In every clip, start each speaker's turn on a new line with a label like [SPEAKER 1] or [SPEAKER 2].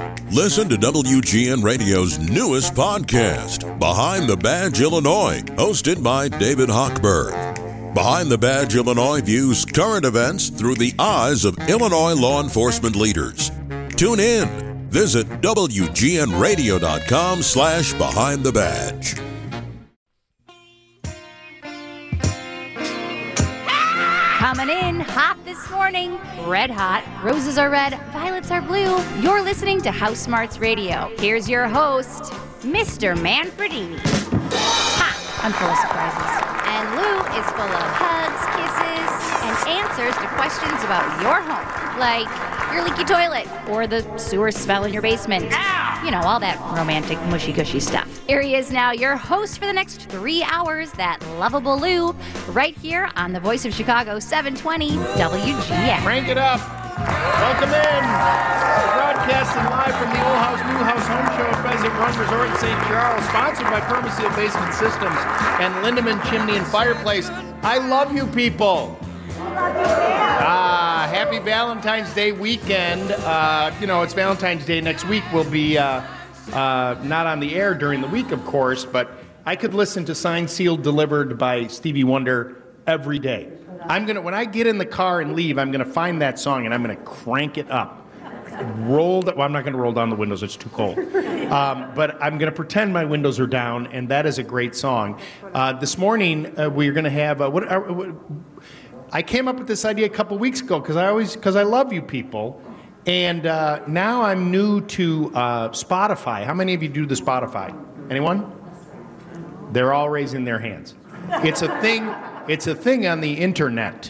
[SPEAKER 1] Listen to WGN Radio's newest podcast, Behind the Badge Illinois, hosted by David Hochberg. Behind the Badge Illinois views current events through the eyes of Illinois law enforcement leaders. Tune in. Visit WGNRadio.com/Behind the Badge.
[SPEAKER 2] Coming in hot this morning, red hot, roses are red, violets are blue. You're listening to House Smarts Radio. Here's your host, Mr. Manfredini. Ha! I'm full of surprises. And Lou is full of hugs, kisses, and answers to questions about your home, like your leaky toilet or the sewer smell in your basement. You know, all that romantic, mushy-gushy stuff. Here he is now, your host for the next 3 hours, that lovable Lou, right here on the Voice of Chicago 720 WGN.
[SPEAKER 3] Crank it up. Welcome in. We're broadcasting live from the Old House, New House Home Show at Pheasant Run Resort in St. Charles, sponsored by Permaseal Basement Systems and Lindemann Chimney and Fireplace. I love you people. Happy Valentine's Day weekend. It's Valentine's Day next week. We'll be not on the air during the week, of course, but I could listen to Signed, Sealed, Delivered by Stevie Wonder every day. When I get in the car and leave, I'm going to find that song and I'm going to crank it up. I'm not going to roll down the windows. It's too cold. But I'm going to pretend my windows are down, and that is a great song. This morning, we're going to have... I came up with this idea a couple weeks ago because I love you people, and now I'm new to Spotify. How many of you do the Spotify? Anyone? They're all raising their hands. It's a thing. It's a thing on the internet.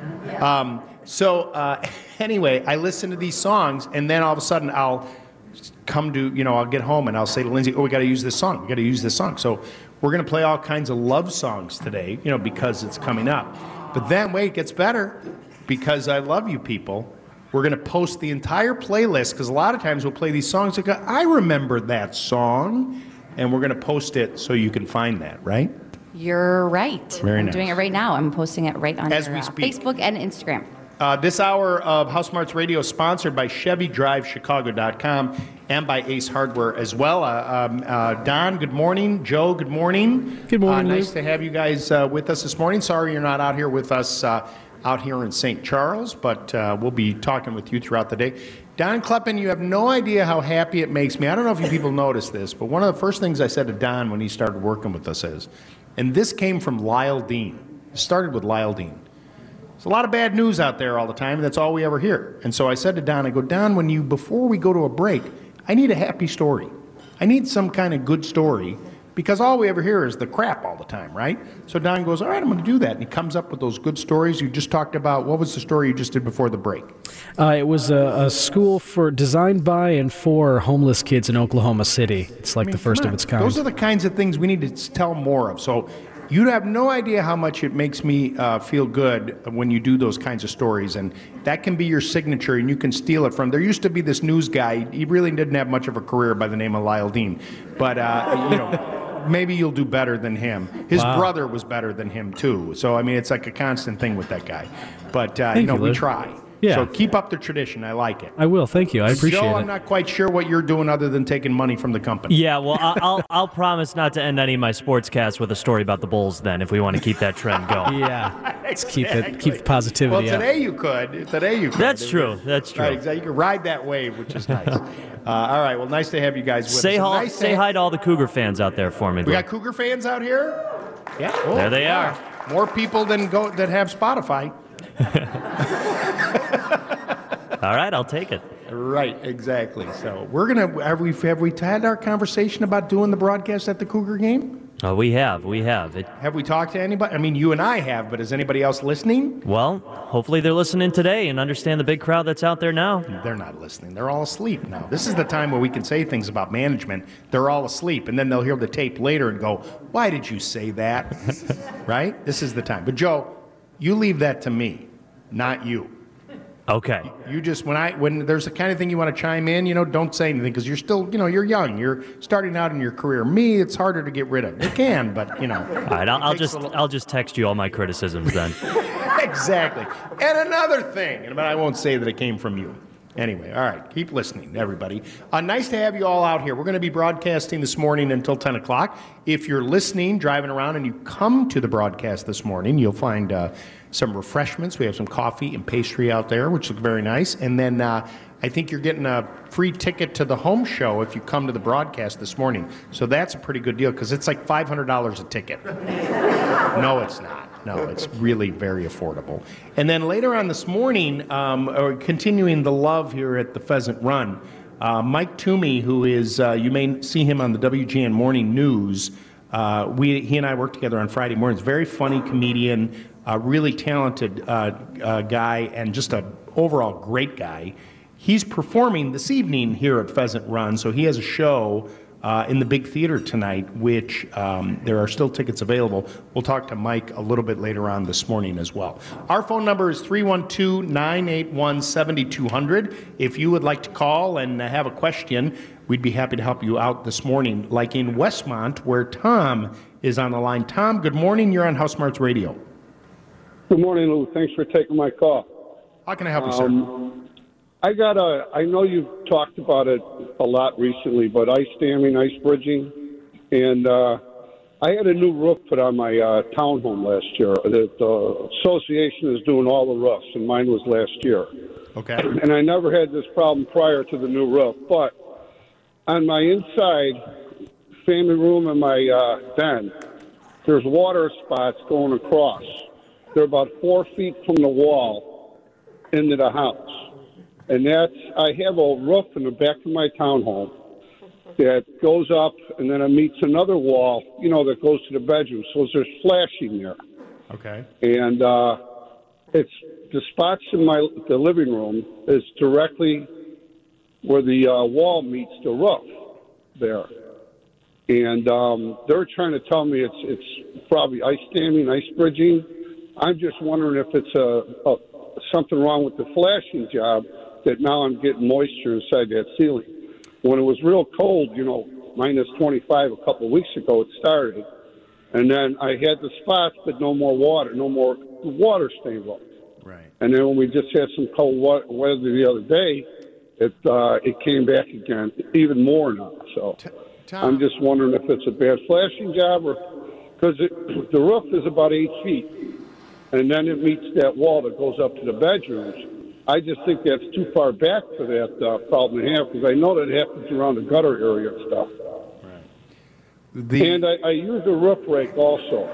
[SPEAKER 3] Anyway, I listen to these songs, and then all of a sudden I'll come to I'll get home and I'll say to Lindsay, "Oh, we got to use this song. We got to use this song." So we're going to play all kinds of love songs today, because it's coming up. But then, wait, it gets better, because I love you people. We're going to post the entire playlist, because a lot of times we'll play these songs and go, I remember that song, and we're going to post it so you can find that, right?
[SPEAKER 2] You're right.
[SPEAKER 3] I'm
[SPEAKER 2] doing it right now. I'm posting it right on
[SPEAKER 3] As
[SPEAKER 2] your
[SPEAKER 3] we speak.
[SPEAKER 2] Facebook and Instagram.
[SPEAKER 3] This hour of House Smarts Radio is sponsored by ChevyDriveChicago.com and by Ace Hardware as well. Don, good morning. Joe, good morning.
[SPEAKER 4] Good morning,
[SPEAKER 3] nice to have you guys with us this morning. Sorry you're not out here with us out here in St. Charles, but we'll be talking with you throughout the day. Don Kleppen, you have no idea how happy it makes me. I don't know if you people noticed this, but one of the first things I said to Don when he started working with us is, and this came from Lyle Dean. It started with Lyle Dean. There's a lot of bad news out there all the time, and that's all we ever hear. And so I said to Don, I go, Don, before we go to a break, I need a happy story. I need some kind of good story, because all we ever hear is the crap all the time, right? So Don goes, all right, I'm going to do that. And he comes up with those good stories you just talked about. What was the story you just did before the break?
[SPEAKER 4] It was a school designed by and for homeless kids in Oklahoma City. It's the first of its kind.
[SPEAKER 3] Those are the kinds of things we need to tell more of. So you have no idea how much it makes me feel good when you do those kinds of stories, and that can be your signature, and you can steal it from. There used to be this news guy. He really didn't have much of a career by the name of Lyle Dean, but maybe you'll do better than him. His brother was better than him too. So it's like a constant thing with that guy. But we try.
[SPEAKER 4] Yeah.
[SPEAKER 3] So keep up the tradition. I like it.
[SPEAKER 4] I will. Thank you. I appreciate
[SPEAKER 3] Joe,
[SPEAKER 4] it.
[SPEAKER 3] I'm not quite sure what you're doing other than taking money from the company.
[SPEAKER 5] Yeah, well, I'll promise not to end any of my sportscasts with a story about the Bulls then, if we want to keep that trend going.
[SPEAKER 4] Yeah. Let's keep the positivity
[SPEAKER 3] Well,
[SPEAKER 4] up.
[SPEAKER 3] today you could.
[SPEAKER 5] That's true. That's true.
[SPEAKER 3] Right, exactly. You can ride that wave, which is nice. All right. Well, nice to have you guys with us.
[SPEAKER 5] Say hi to all the Cougar fans out there for me.
[SPEAKER 3] We got Cougar fans out here? Yeah. Oh,
[SPEAKER 5] there they are.
[SPEAKER 3] More people that have Spotify.
[SPEAKER 5] All right, I'll take it.
[SPEAKER 3] Right, exactly. So we're gonna have we had our conversation about doing the broadcast at the Cougar game?
[SPEAKER 5] We have.
[SPEAKER 3] Have we talked to anybody? I mean, you and I have, but is anybody else listening?
[SPEAKER 5] Well, hopefully they're listening today and understand the big crowd that's out there now.
[SPEAKER 3] They're not listening. They're all asleep now. This is the time where we can say things about management. They're all asleep, and then they'll hear the tape later and go, "Why did you say that?" Right? This is the time. But Joe, you leave that to me, not you.
[SPEAKER 5] Okay.
[SPEAKER 3] You just, when there's the kind of thing you want to chime in, don't say anything, because you're still, you're young. You're starting out in your career. Me, it's harder to get rid of. It can, but,
[SPEAKER 5] All right, I'll just text you all my criticisms then.
[SPEAKER 3] Exactly. And another thing, but I won't say that it came from you. Anyway, all right, keep listening, everybody. Nice to have you all out here. We're going to be broadcasting this morning until 10 o'clock. If you're listening, driving around, and you come to the broadcast this morning, you'll find some refreshments. We have some coffee and pastry out there, which look very nice. And then I think you're getting a free ticket to the home show if you come to the broadcast this morning. So that's a pretty good deal because it's like $500 a ticket. No, it's not. No, it's really very affordable. And then later on this morning, continuing the love here at the Pheasant Run, Mike Toomey, who is, you may see him on the WGN Morning News. He and I work together on Friday mornings. Very funny comedian, really talented guy, and just an overall great guy. He's performing this evening here at Pheasant Run, so he has a show in the Big Theater tonight, which there are still tickets available. We'll talk to Mike a little bit later on this morning as well. Our phone number is 312-981-7200. If you would like to call and have a question, we'd be happy to help you out this morning, like in Westmont, where Tom is on the line. Tom, good morning. You're on House Smarts Radio.
[SPEAKER 6] Good morning, Lou. Thanks for taking my call.
[SPEAKER 3] How can I help you, sir?
[SPEAKER 6] I know you've talked about it a lot recently, but ice damming, ice bridging, and I had a new roof put on my townhome last year. The association is doing all the roofs, and mine was last year.
[SPEAKER 3] Okay.
[SPEAKER 6] And I never had this problem prior to the new roof, but on my inside family room and my den, there's water spots going across. They're about 4 feet from the wall into the house. And I have a roof in the back of my townhome that goes up and then it meets another wall, that goes to the bedroom. So there's flashing there.
[SPEAKER 3] Okay.
[SPEAKER 6] And it's the spots in the living room is directly where the wall meets the roof there. And they're trying to tell me it's probably ice damming, ice bridging. I'm just wondering if it's something wrong with the flashing job that now I'm getting moisture inside that ceiling. When it was real cold, minus 25 a couple of weeks ago, it started. And then I had the spots, but no more water staying up.
[SPEAKER 3] Right.
[SPEAKER 6] And then when we just had some cold weather the other day, it came back again, even more now. So
[SPEAKER 3] Tom,
[SPEAKER 6] I'm just wondering if it's a bad flashing job or because the roof is about 8 feet, and then it meets that wall that goes up to the bedrooms. I just think that's too far back for that problem to have because I know that happens around the gutter area and stuff.
[SPEAKER 3] Right.
[SPEAKER 6] And I use a roof rake also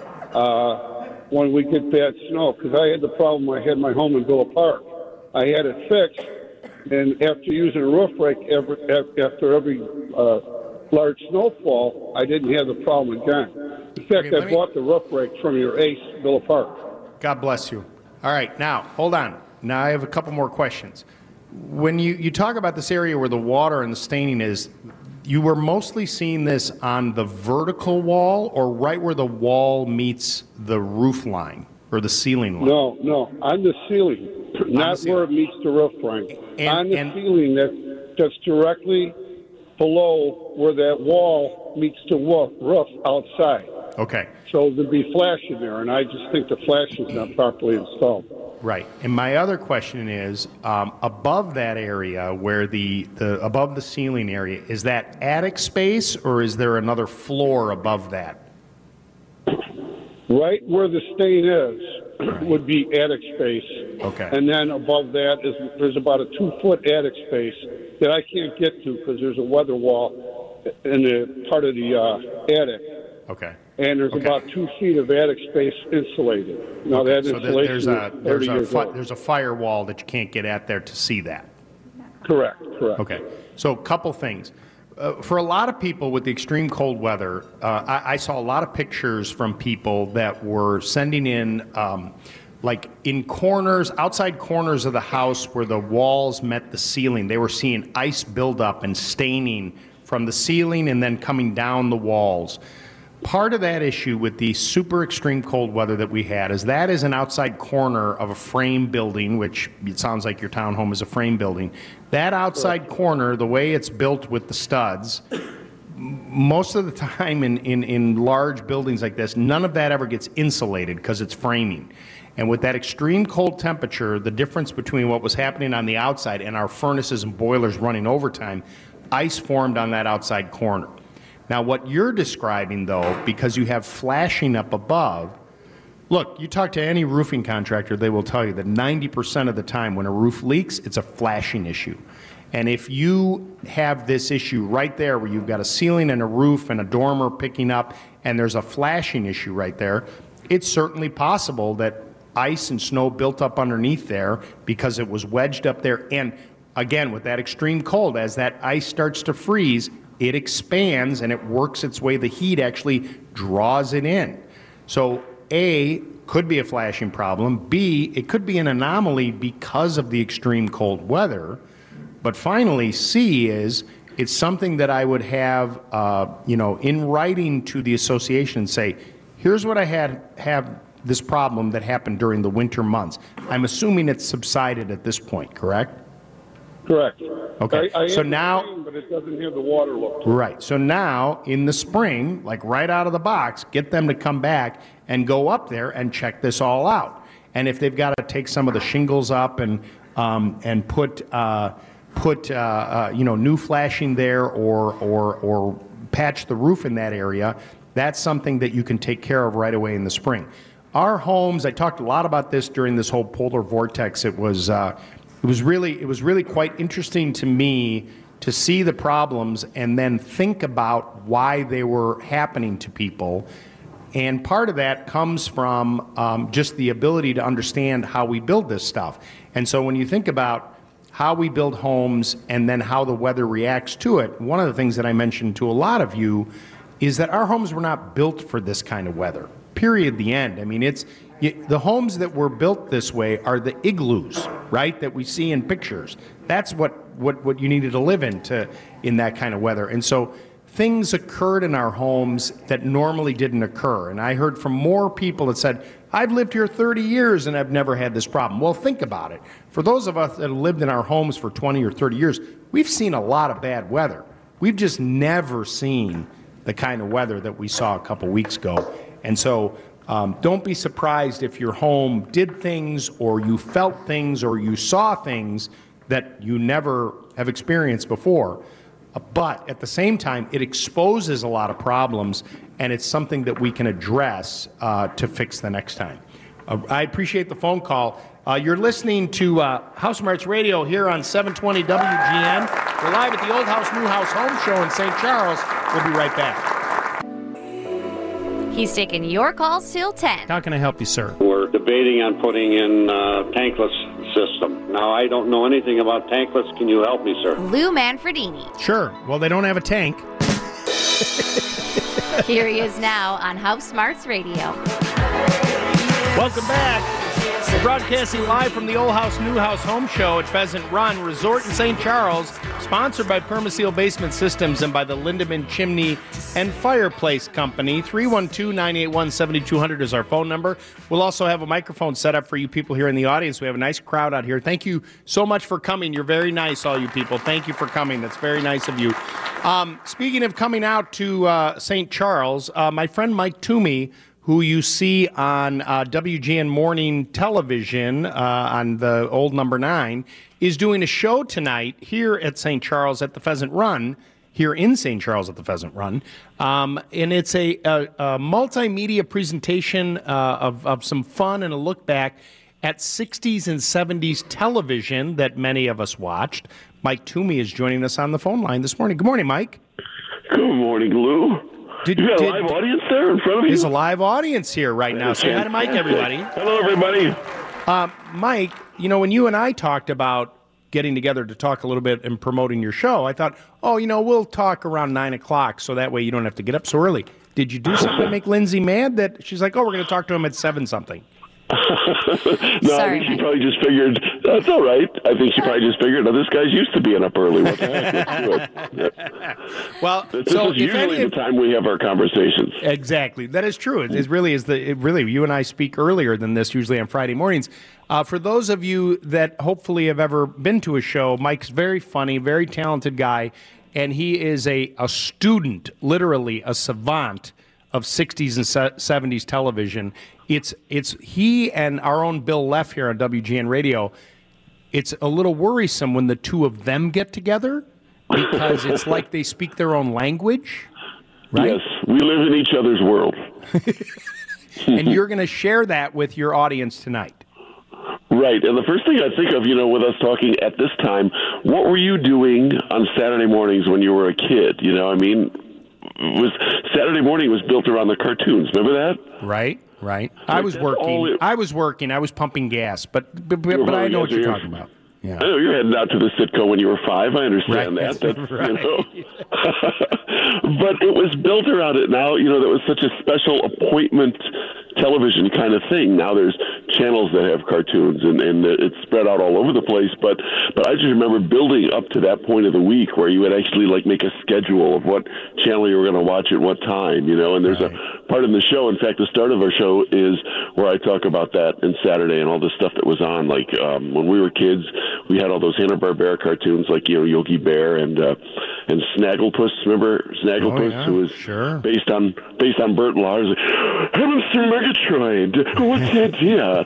[SPEAKER 6] when we get bad snow because I had the problem. I had my home in Villa Park. I had it fixed, and after using a roof rake after every large snowfall, I didn't have the problem again. In fact, I bought the roof rake from your ace, Villa Park.
[SPEAKER 3] God bless you. All right, now, hold on. Now I have a couple more questions. When you talk about this area where the water and the staining is, you were mostly seeing this on the vertical wall or right where the wall meets the roof line or the ceiling line?
[SPEAKER 6] No, on the ceiling, not where it meets the roof, Frank. On the ceiling that's directly below where that wall meets the roof outside.
[SPEAKER 3] Okay.
[SPEAKER 6] So there'd be flashing there, and I just think the flash is not properly installed.
[SPEAKER 3] Right. And my other question is, above that area where the above the ceiling area, is that attic space or is there another floor above that?
[SPEAKER 6] Right where the stain is would be attic space.
[SPEAKER 3] Okay.
[SPEAKER 6] And then above that there's about a 2-foot attic space that I can't get to because there's a weather wall in the part of the attic. Okay. And there's about 2 feet of attic space insulated. Now that insulation is 30 years old.
[SPEAKER 3] There's a firewall that you can't get at there to see that.
[SPEAKER 6] Correct.
[SPEAKER 3] Okay. So a couple things. For a lot of people with the extreme cold weather, I saw a lot of pictures from people that were sending in, like in corners, outside corners of the house where the walls met the ceiling. They were seeing ice buildup and staining from the ceiling and then coming down the walls. Part of that issue with the super extreme cold weather that we had is that is an outside corner of a frame building, which it sounds like your townhome is a frame building. That outside corner, the way it's built with the studs, most of the time in large buildings like this, none of that ever gets insulated because it's framing. And with that extreme cold temperature, the difference between what was happening on the outside and our furnaces and boilers running overtime, ice formed on that outside corner. Now, what you're describing, though, because you have flashing up above, look, you talk to any roofing contractor, they will tell you that 90% of the time when a roof leaks, it's a flashing issue. And if you have this issue right there where you've got a ceiling and a roof and a dormer picking up and there's a flashing issue right there, it's certainly possible that ice and snow built up underneath there because it was wedged up there. And again, with that extreme cold, as that ice starts to freeze, it expands and it works its way. The heat actually draws it in. So A, could be a flashing problem. B, it could be an anomaly because of the extreme cold weather. But finally, C is, it's something that I would have, in writing to the association and say, here's what I have this problem that happened during the winter months. I'm assuming it's subsided at this point, correct?
[SPEAKER 6] Correct.
[SPEAKER 3] Okay.
[SPEAKER 6] I
[SPEAKER 3] so
[SPEAKER 6] have
[SPEAKER 3] now,
[SPEAKER 6] the rain, but it doesn't have the water look.
[SPEAKER 3] right. So now, in the spring, like right out of the box, get them to come back and go up there and check this all out. And if they've got to take some of the shingles up and put new flashing there or patch the roof in that area, that's something that you can take care of right away in the spring. Our homes, I talked a lot about this during this whole polar vortex. It was really quite interesting to me to see the problems and then think about why they were happening to people. And part of that comes from just the ability to understand how we build this stuff. And so when you think about how we build homes and then how the weather reacts to it, one of the things that I mentioned to a lot of you is that our homes were not built for this kind of weather. Period, the end. I mean, the homes that were built this way are the igloos, right, that we see in pictures. That's what you needed to live in that kind of weather. And so things occurred in our homes that normally didn't occur. And I heard from more people that said, I've lived here 30 years and I've never had this problem. Well, think about it. For those of us that have lived in our homes for 20 or 30 years, we've seen a lot of bad weather. We've just never seen the kind of weather that we saw a couple weeks ago. And so don't be surprised if your home did things or you felt things or you saw things that you never have experienced before. But at the same time, it exposes a lot of problems, and it's something that we can address to fix the next time. I appreciate the phone call. You're listening to House Smarts Radio here on 720 WGN. We're live at the Old House, New House Home Show in St. Charles. We'll be right back.
[SPEAKER 2] He's taking your calls till 10.
[SPEAKER 3] How can I help you, sir?
[SPEAKER 7] We're debating on putting in tankless system. Now, I don't know anything about tankless. Can you help me, sir?
[SPEAKER 2] Lou Manfredini.
[SPEAKER 3] Sure. Well, they don't have a tank.
[SPEAKER 2] Here he is now on House Smarts Radio.
[SPEAKER 3] Welcome back. We're broadcasting live from the Old House, New House Home Show at Pheasant Run Resort in St. Charles, sponsored by Permaseal Basement Systems and by the Lindemann Chimney and Fireplace Company. 312-981-7200 is our phone number. We'll also have a microphone set up for you people here in the audience. We have a nice crowd out here. Thank you so much for coming. You're very nice, all you people. Thank you for coming. That's very nice of you. Speaking of coming out to St. Charles, my friend Mike Toomey, who you see on WGN Morning Television on the old number 9, is doing a show tonight here at St. Charles at the Pheasant Run, here in St. Charles at the Pheasant Run. And it's a multimedia presentation of some fun and a look back at 60s and 70s television that many of us watched. Mike Toomey is joining us on the phone line this morning. Good morning, Mike.
[SPEAKER 8] Good morning, Lou. You got a live audience there in front of you?
[SPEAKER 3] There's a live audience here right now. Say hi to Mike, everybody.
[SPEAKER 8] Hello, everybody.
[SPEAKER 3] Mike, when you and I talked about getting together to talk a little bit and promoting your show, I thought, we'll talk around 9 o'clock so that way you don't have to get up so early. Did you do something to make Lindsay mad that she's like, we're going to talk to him at 7 something?
[SPEAKER 8] No, I think she probably just figured, that's all right. I think she probably just figured, this guy's used to being up early. What the heck? Let's do it. Yeah.
[SPEAKER 3] Well,
[SPEAKER 8] this is usually the time we have our conversations.
[SPEAKER 3] Exactly. That is true. It really is. You and I speak earlier than this, usually on Friday mornings. For those of you that hopefully have ever been to a show, Mike's very funny, very talented guy. and he is a student, literally a savant of 60s and 70s television. It's he and our own Bill Leff here on WGN Radio. It's a little worrisome when the two of them get together because it's like they speak their own language, right?
[SPEAKER 8] Yes, we live in each other's world.
[SPEAKER 3] And you're going to share that with your audience tonight.
[SPEAKER 8] Right, and the first thing I think of, with us talking at this time, what were you doing on Saturday mornings when you were a kid? Saturday morning was built around the cartoons. Remember that?
[SPEAKER 3] Right. I was working. I was pumping gas, but I know what you're talking about. Yeah.
[SPEAKER 8] I know you're heading out to the Citgo when you were 5. I understand
[SPEAKER 3] right.
[SPEAKER 8] that.
[SPEAKER 3] That's right.
[SPEAKER 8] But it was built around it. Now, that was such a special appointment television kind of thing. Now there's channels that have cartoons, and it's spread out all over the place. But I just remember building up to that point of the week where you would actually make a schedule of what channel you were going to watch at what time. And there's a part in the show. In fact, the start of our show is where I talk about that and Saturday and all the stuff that was on. Like when we were kids, we had all those Hanna-Barbera cartoons like Yogi Bear and Snagglepuss. Remember Snagglepuss, who was based on Bert Lars. Hey, Mr. Megatroid, what's the idea?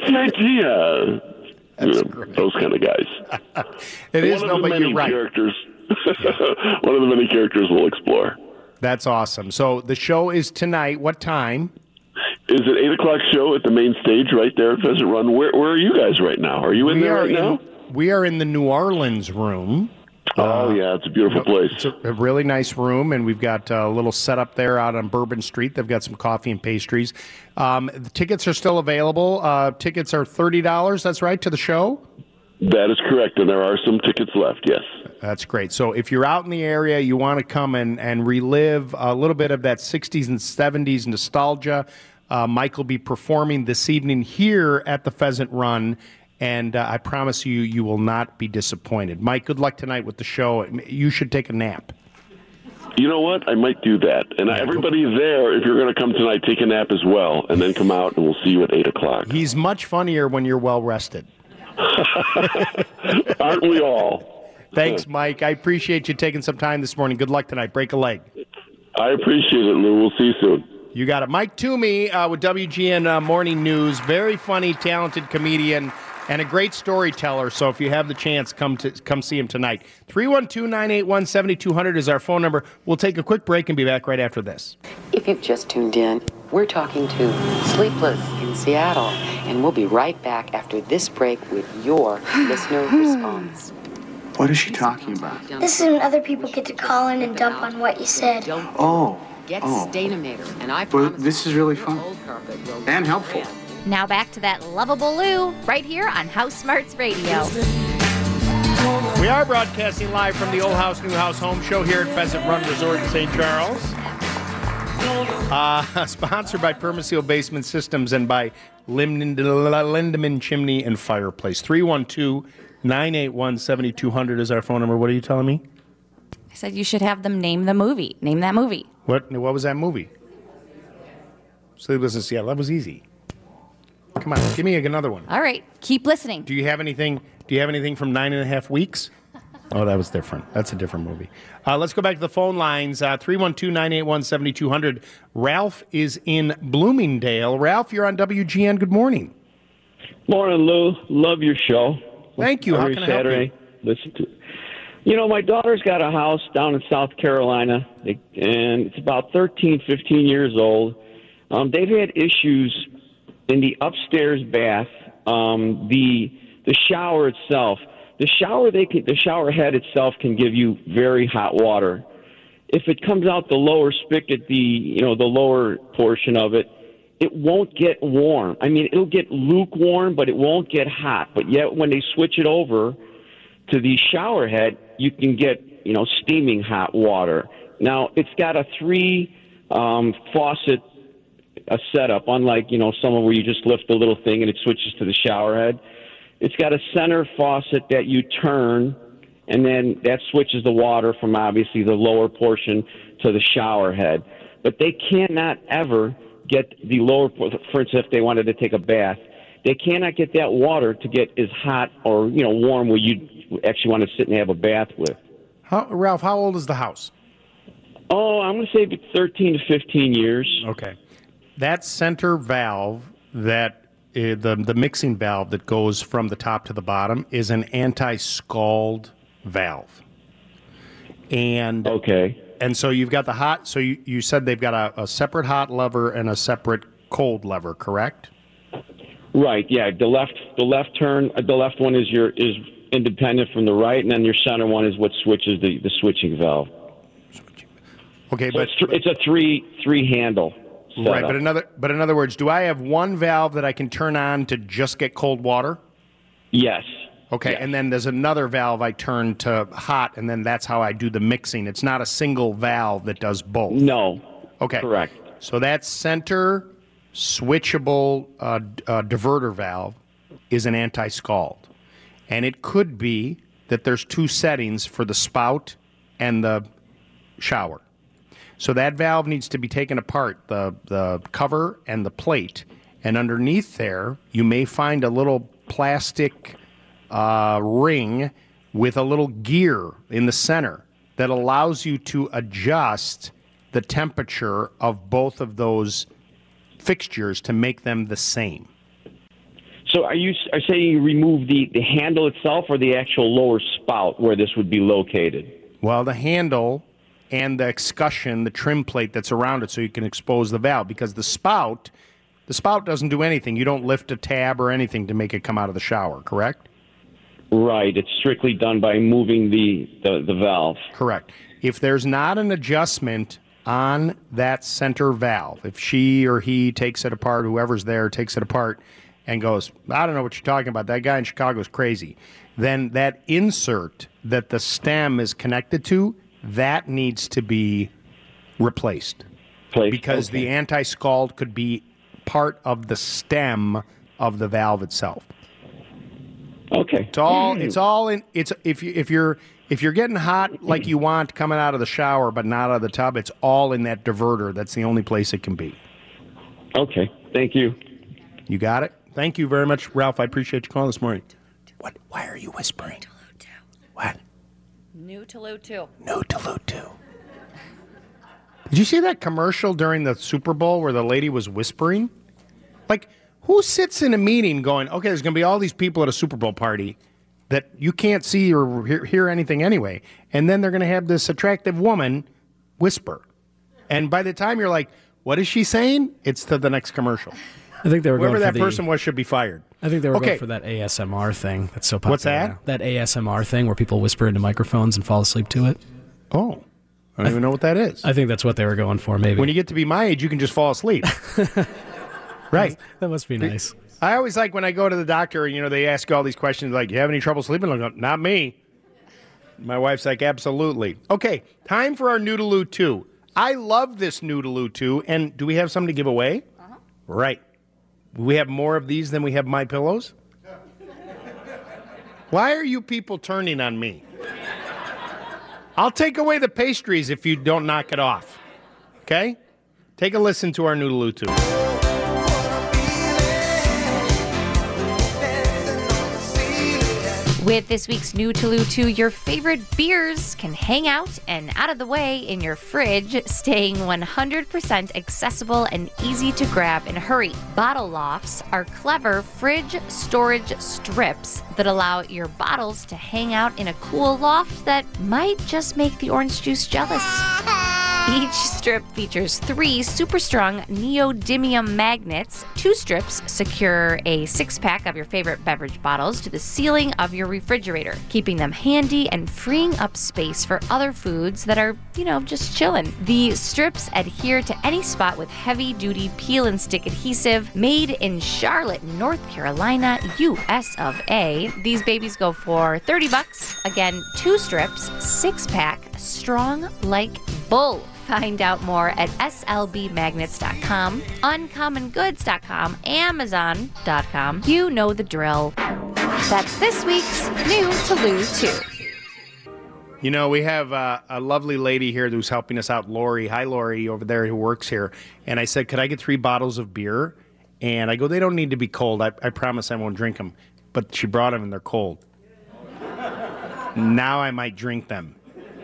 [SPEAKER 8] Those kind of guys.
[SPEAKER 3] It is, no, but you're right.
[SPEAKER 8] One of the many characters we'll explore.
[SPEAKER 3] That's awesome. So the show is tonight. What time?
[SPEAKER 8] Is it 8 o'clock show at the main stage right there at Pheasant Run? Where are you guys right now? Are you in there right now?
[SPEAKER 3] We are in the New Orleans room.
[SPEAKER 8] Yeah, it's a beautiful place.
[SPEAKER 3] It's a really nice room, and we've got a little setup there out on Bourbon Street. They've got some coffee and pastries. The tickets are still available. Tickets are $30, that's right, to the show?
[SPEAKER 8] That is correct, and there are some tickets left, yes.
[SPEAKER 3] That's great. So if you're out in the area, you want to come and relive a little bit of that 60s and 70s nostalgia, Mike will be performing this evening here at the Pheasant Run, and I promise you will not be disappointed. Mike, good luck tonight with the show. You should take a nap.
[SPEAKER 8] You know what? I might do that. And everybody there, if you're going to come tonight, take a nap as well, and then come out, and we'll see you at 8 o'clock.
[SPEAKER 3] He's much funnier when you're well-rested.
[SPEAKER 8] Aren't we all?
[SPEAKER 3] Thanks, Mike. I appreciate you taking some time this morning. Good luck tonight. Break a leg.
[SPEAKER 8] I appreciate it, Lou. We'll see you soon.
[SPEAKER 3] You got it. Mike Toomey with WGN Morning News. Very funny, talented comedian and a great storyteller. So if you have the chance, come see him tonight. 312-981-7200 is our phone number. We'll take a quick break and be back right after this.
[SPEAKER 9] If you've just tuned in, we're talking to Sleepless in Seattle, and we'll be right back after this break with your listener response.
[SPEAKER 10] What is she talking about?
[SPEAKER 11] This is when other people get to call in and dump on what you said.
[SPEAKER 9] Get Stainometer, and I
[SPEAKER 10] promise. Well, this is really fun and helpful.
[SPEAKER 2] Now back to that lovable Lou right here on House Smarts Radio.
[SPEAKER 3] We are broadcasting live from the Old House, New House Home Show here at Pheasant Run Resort in St. Charles. Sponsored by Permaseal Basement Systems and by Lindemann Chimney and Fireplace. 312-981-7200 is our phone number. What are you telling me?
[SPEAKER 2] I said you should have them name the movie. Name that movie.
[SPEAKER 3] What was that movie? Sleepless in Seattle. That was easy. Come on, give me another one.
[SPEAKER 2] All right, keep listening.
[SPEAKER 3] Do you have anything from 9.5 Weeks? Oh, that was different. That's a different movie. Let's go back to the phone lines. 312-981-7200. Ralph is in Bloomingdale. Ralph, you're on WGN. Good morning.
[SPEAKER 12] Morning, Lou. Love your show.
[SPEAKER 3] Thank you.
[SPEAKER 12] Every
[SPEAKER 3] How can
[SPEAKER 12] Saturday,
[SPEAKER 3] I help you?
[SPEAKER 12] Listen to. My daughter's got a house down in South Carolina, and it's about 13, 15 years old. They've had issues in the upstairs bath, the shower itself. The shower head itself can give you very hot water. If it comes out the lower spigot, the lower portion of it, it won't get warm. I mean, it'll get lukewarm, but it won't get hot. But yet when they switch it over to the shower head, you can get, steaming hot water. Now, it's got a 3 faucet setup, unlike, some where you just lift the little thing and it switches to the shower head. It's got a center faucet that you turn, and then that switches the water from obviously the lower portion to the shower head. But they cannot ever get the lower, for instance, if they wanted to take a bath, they cannot get that water to get as hot or, warm where you actually want to sit and have a bath with.
[SPEAKER 3] Ralph, how old is the house?
[SPEAKER 12] Oh, I'm going to say 13 to 15 years.
[SPEAKER 3] Okay. That center valve, that the mixing valve that goes from the top to the bottom, is an anti-scald valve. And
[SPEAKER 12] okay.
[SPEAKER 3] And so you've got the hot. So you said they've got a separate hot lever and a separate cold lever, correct?
[SPEAKER 12] Right. Yeah. The left one is independent from the right, and then your center one is what switches the switching valve.
[SPEAKER 3] Okay,
[SPEAKER 12] so
[SPEAKER 3] but
[SPEAKER 12] it's a three handle setup.
[SPEAKER 3] Right, but in other words, do I have one valve that I can turn on to just get cold water?
[SPEAKER 12] Yes.
[SPEAKER 3] Okay,
[SPEAKER 12] yes.
[SPEAKER 3] And then there's another valve I turn to hot, and then that's how I do the mixing. It's not a single valve that does both.
[SPEAKER 12] No.
[SPEAKER 3] Okay.
[SPEAKER 12] Correct.
[SPEAKER 3] So that center switchable diverter valve is an anti-scald. And it could be that there's two settings for the spout and the shower. So that valve needs to be taken apart, the cover and the plate. And underneath there, you may find a little plastic ring with a little gear in the center that allows you to adjust the temperature of both of those fixtures to make them the same.
[SPEAKER 12] So are you saying you remove the handle itself or the actual lower spout where this would be located?
[SPEAKER 3] Well, the handle and the escutcheon, the trim plate that's around it, so you can expose the valve. Because the spout doesn't do anything. You don't lift a tab or anything to make it come out of the shower, correct?
[SPEAKER 12] Right. It's strictly done by moving the valve.
[SPEAKER 3] Correct. If there's not an adjustment on that center valve, if she or he takes it apart, whoever's there takes it apart and goes, I don't know what you're talking about, that guy in Chicago's crazy, then that insert that the stem is connected to, that needs to be replaced. Because the anti-scald could be part of the stem of the valve itself.
[SPEAKER 12] Okay.
[SPEAKER 3] It's all in. If you're getting hot like you want coming out of the shower but not out of the tub, it's all in that diverter. That's the only place it can be.
[SPEAKER 12] Okay. Thank you.
[SPEAKER 3] You got it. Thank you very much, Ralph. I appreciate you calling this morning. What? Why are you whispering? What?
[SPEAKER 2] New Toulouse 2.
[SPEAKER 3] New Toulouse 2. Did you see that commercial during the Super Bowl where the lady was whispering? Like, who sits in a meeting going, okay, there's going to be all these people at a Super Bowl party that you can't see or hear anything anyway, and then they're going to have this attractive woman whisper. And by the time you're like, what is she saying? It's to the next commercial.
[SPEAKER 4] I think they were
[SPEAKER 3] Whoever
[SPEAKER 4] going for
[SPEAKER 3] that person was should be fired.
[SPEAKER 4] I think they were going for that ASMR thing that's so popular.
[SPEAKER 3] What's that?
[SPEAKER 4] now. That ASMR thing where people whisper into microphones and fall asleep to it.
[SPEAKER 3] Oh. I don't even know what that is.
[SPEAKER 4] I think that's what they were going for, maybe.
[SPEAKER 3] When you get to be my age, you can just fall asleep. Right.
[SPEAKER 4] That must be nice.
[SPEAKER 3] I always like when I go to the doctor, they ask all these questions like, you have any trouble sleeping? I go, not me. My wife's like, absolutely. Okay, time for our Noodaloo 2. I love this Noodaloo 2. And do we have something to give away? Uh-huh. Right. We have more of these than we have My Pillows? Why are you people turning on me? I'll take away the pastries if you don't knock it off. Okay? Take a listen to our Noodaloo 2.
[SPEAKER 2] With this week's New Toulouse 2, your favorite beers can hang out and out of the way in your fridge, staying 100% accessible and easy to grab in a hurry. Bottle lofts are clever fridge storage strips that allow your bottles to hang out in a cool loft that might just make the orange juice jealous. Each strip features 3 super strong neodymium magnets. 2 strips secure a 6-pack of your favorite beverage bottles to the ceiling of your refrigerator, keeping them handy and freeing up space for other foods that are, just chilling. The strips adhere to any spot with heavy-duty peel and stick adhesive, made in Charlotte, North Carolina, US of A. These babies go for $30. Again, 2 strips, 6-pack, strong like bull. Find out more at slbmagnets.com, uncommongoods.com, amazon.com. You know the drill. That's this week's New Toulouse 2.
[SPEAKER 3] We have a lovely lady here who's helping us out, Lori. Hi, Lori, over there who works here. And I said, could I get 3 bottles of beer? And I go, they don't need to be cold. I promise I won't drink them. But she brought them and they're cold. Now I might drink them.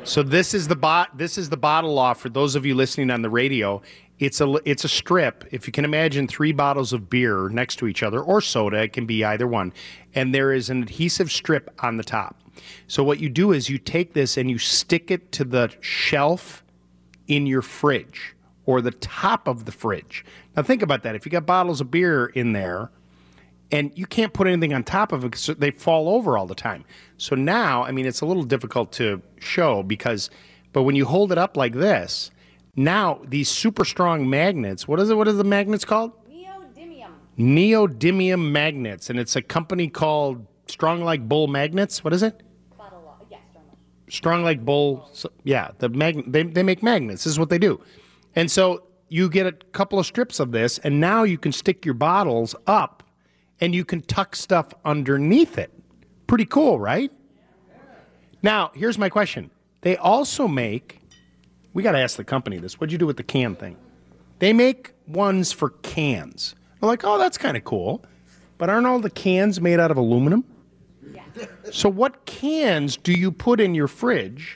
[SPEAKER 3] So this is the bottle off for those of you listening on the radio. It's a strip. If you can imagine 3 bottles of beer next to each other, or soda, it can be either one, and there is an adhesive strip on the top. So what you do is you take this and you stick it to the shelf in your fridge or the top of the fridge. Now think about that. If you got bottles of beer in there, and you can't put anything on top of it because they fall over all the time. So now, I mean, it's a little difficult to show but when you hold it up like this, now these super strong magnets, what is the magnets called? Neodymium magnets. And it's a company called Strong Like Bull Magnets. What is it? Strong Like Bull. Yeah, they make magnets. This is what they do. And so you get a couple of strips of this, and now you can stick your bottles up and you can tuck stuff underneath it. Pretty cool, right? Now, here's my question. They also make, we got to ask the company this, what'd you do with the can thing? They make ones for cans. We're like, oh, that's kind of cool. But aren't all the cans made out of aluminum? Yeah. So what cans do you put in your fridge?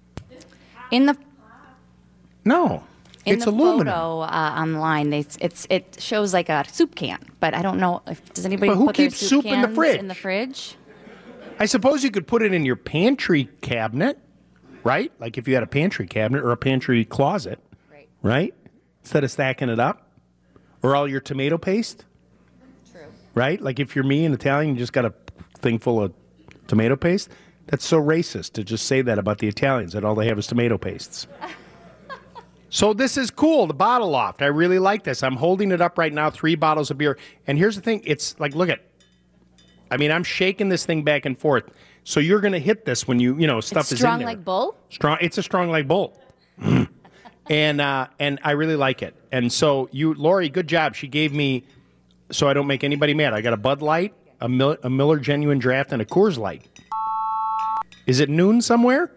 [SPEAKER 3] No.
[SPEAKER 2] In
[SPEAKER 3] it's
[SPEAKER 2] the
[SPEAKER 3] aluminum.
[SPEAKER 2] photo online, it shows like a soup can, but I don't know does anybody
[SPEAKER 3] But who
[SPEAKER 2] put their
[SPEAKER 3] keeps soup in the fridge?
[SPEAKER 2] In the fridge?
[SPEAKER 3] I suppose you could put it in your pantry cabinet, right? Like if you had a pantry cabinet or a pantry closet, right? Instead of stacking it up, or all your tomato paste. True. Right? Like if you're me, an Italian, you just got a thing full of tomato paste. That's so racist to just say that about the Italians, that all they have is tomato pastes. So this is cool, the Bottle Loft. I really like this. I'm holding it up right now, 3 bottles of beer. And here's the thing. It's like, look at, I mean, I'm shaking this thing back and forth. So you're going to hit this when stuff is in there.
[SPEAKER 2] Strong like bull?
[SPEAKER 3] It's a strong like bull. And I really like it. And so Lori, good job. She gave me, so I don't make anybody mad, I got a Bud Light, a Miller Genuine Draft, and a Coors Light. Is it noon somewhere?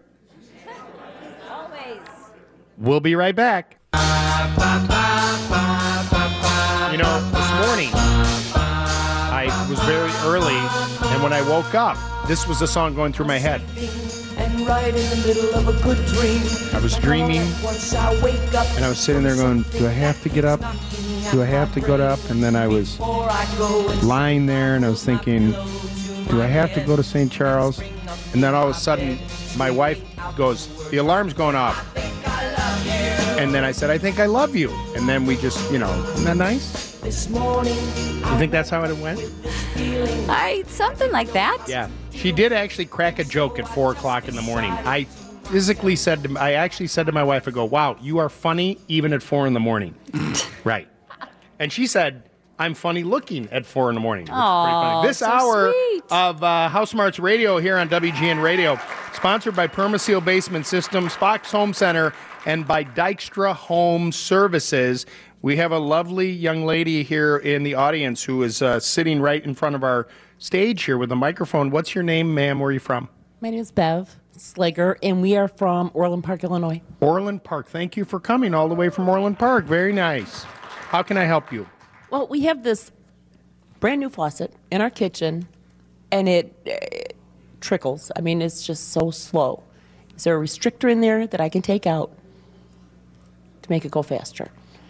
[SPEAKER 3] We'll be right back. This morning, I was very early, and when I woke up, this was the song going through my head.
[SPEAKER 13] And right in the middle of a good dream.
[SPEAKER 3] I was dreaming, and I was sitting there going, do I have to get up? Do I have to get up? And then I was lying there, and I was thinking, do I have to go to St. Charles? And then all of a sudden, my wife goes, the alarm's going off. And then I said, I think I love you. And then we just, isn't that nice? You think that's how it went?
[SPEAKER 2] Something like that.
[SPEAKER 3] Yeah. She did actually crack a joke at 4 o'clock in the morning. I actually said to my wife, I go, wow, you are funny even at 4 in the morning. Right. And she said, I'm funny looking at 4 in the morning. Which is pretty funny. This hour of House Smarts Radio here on WGN Radio, sponsored by Permaseal Basement Systems, Fox Home Center, and by Dykstra Home Services. We have a lovely young lady here in the audience who is sitting right in front of our stage here with a microphone. What's your name, ma'am? Where are you from?
[SPEAKER 14] My name is Bev Slager, and we are from Orland Park, Illinois.
[SPEAKER 3] Orland Park. Thank you for coming all the way from Orland Park. Very nice. How can I help you?
[SPEAKER 14] Well, we have this brand new faucet in our kitchen, and it trickles. I mean, it's just so slow. Is there a restrictor in there that I can take out to make it go faster?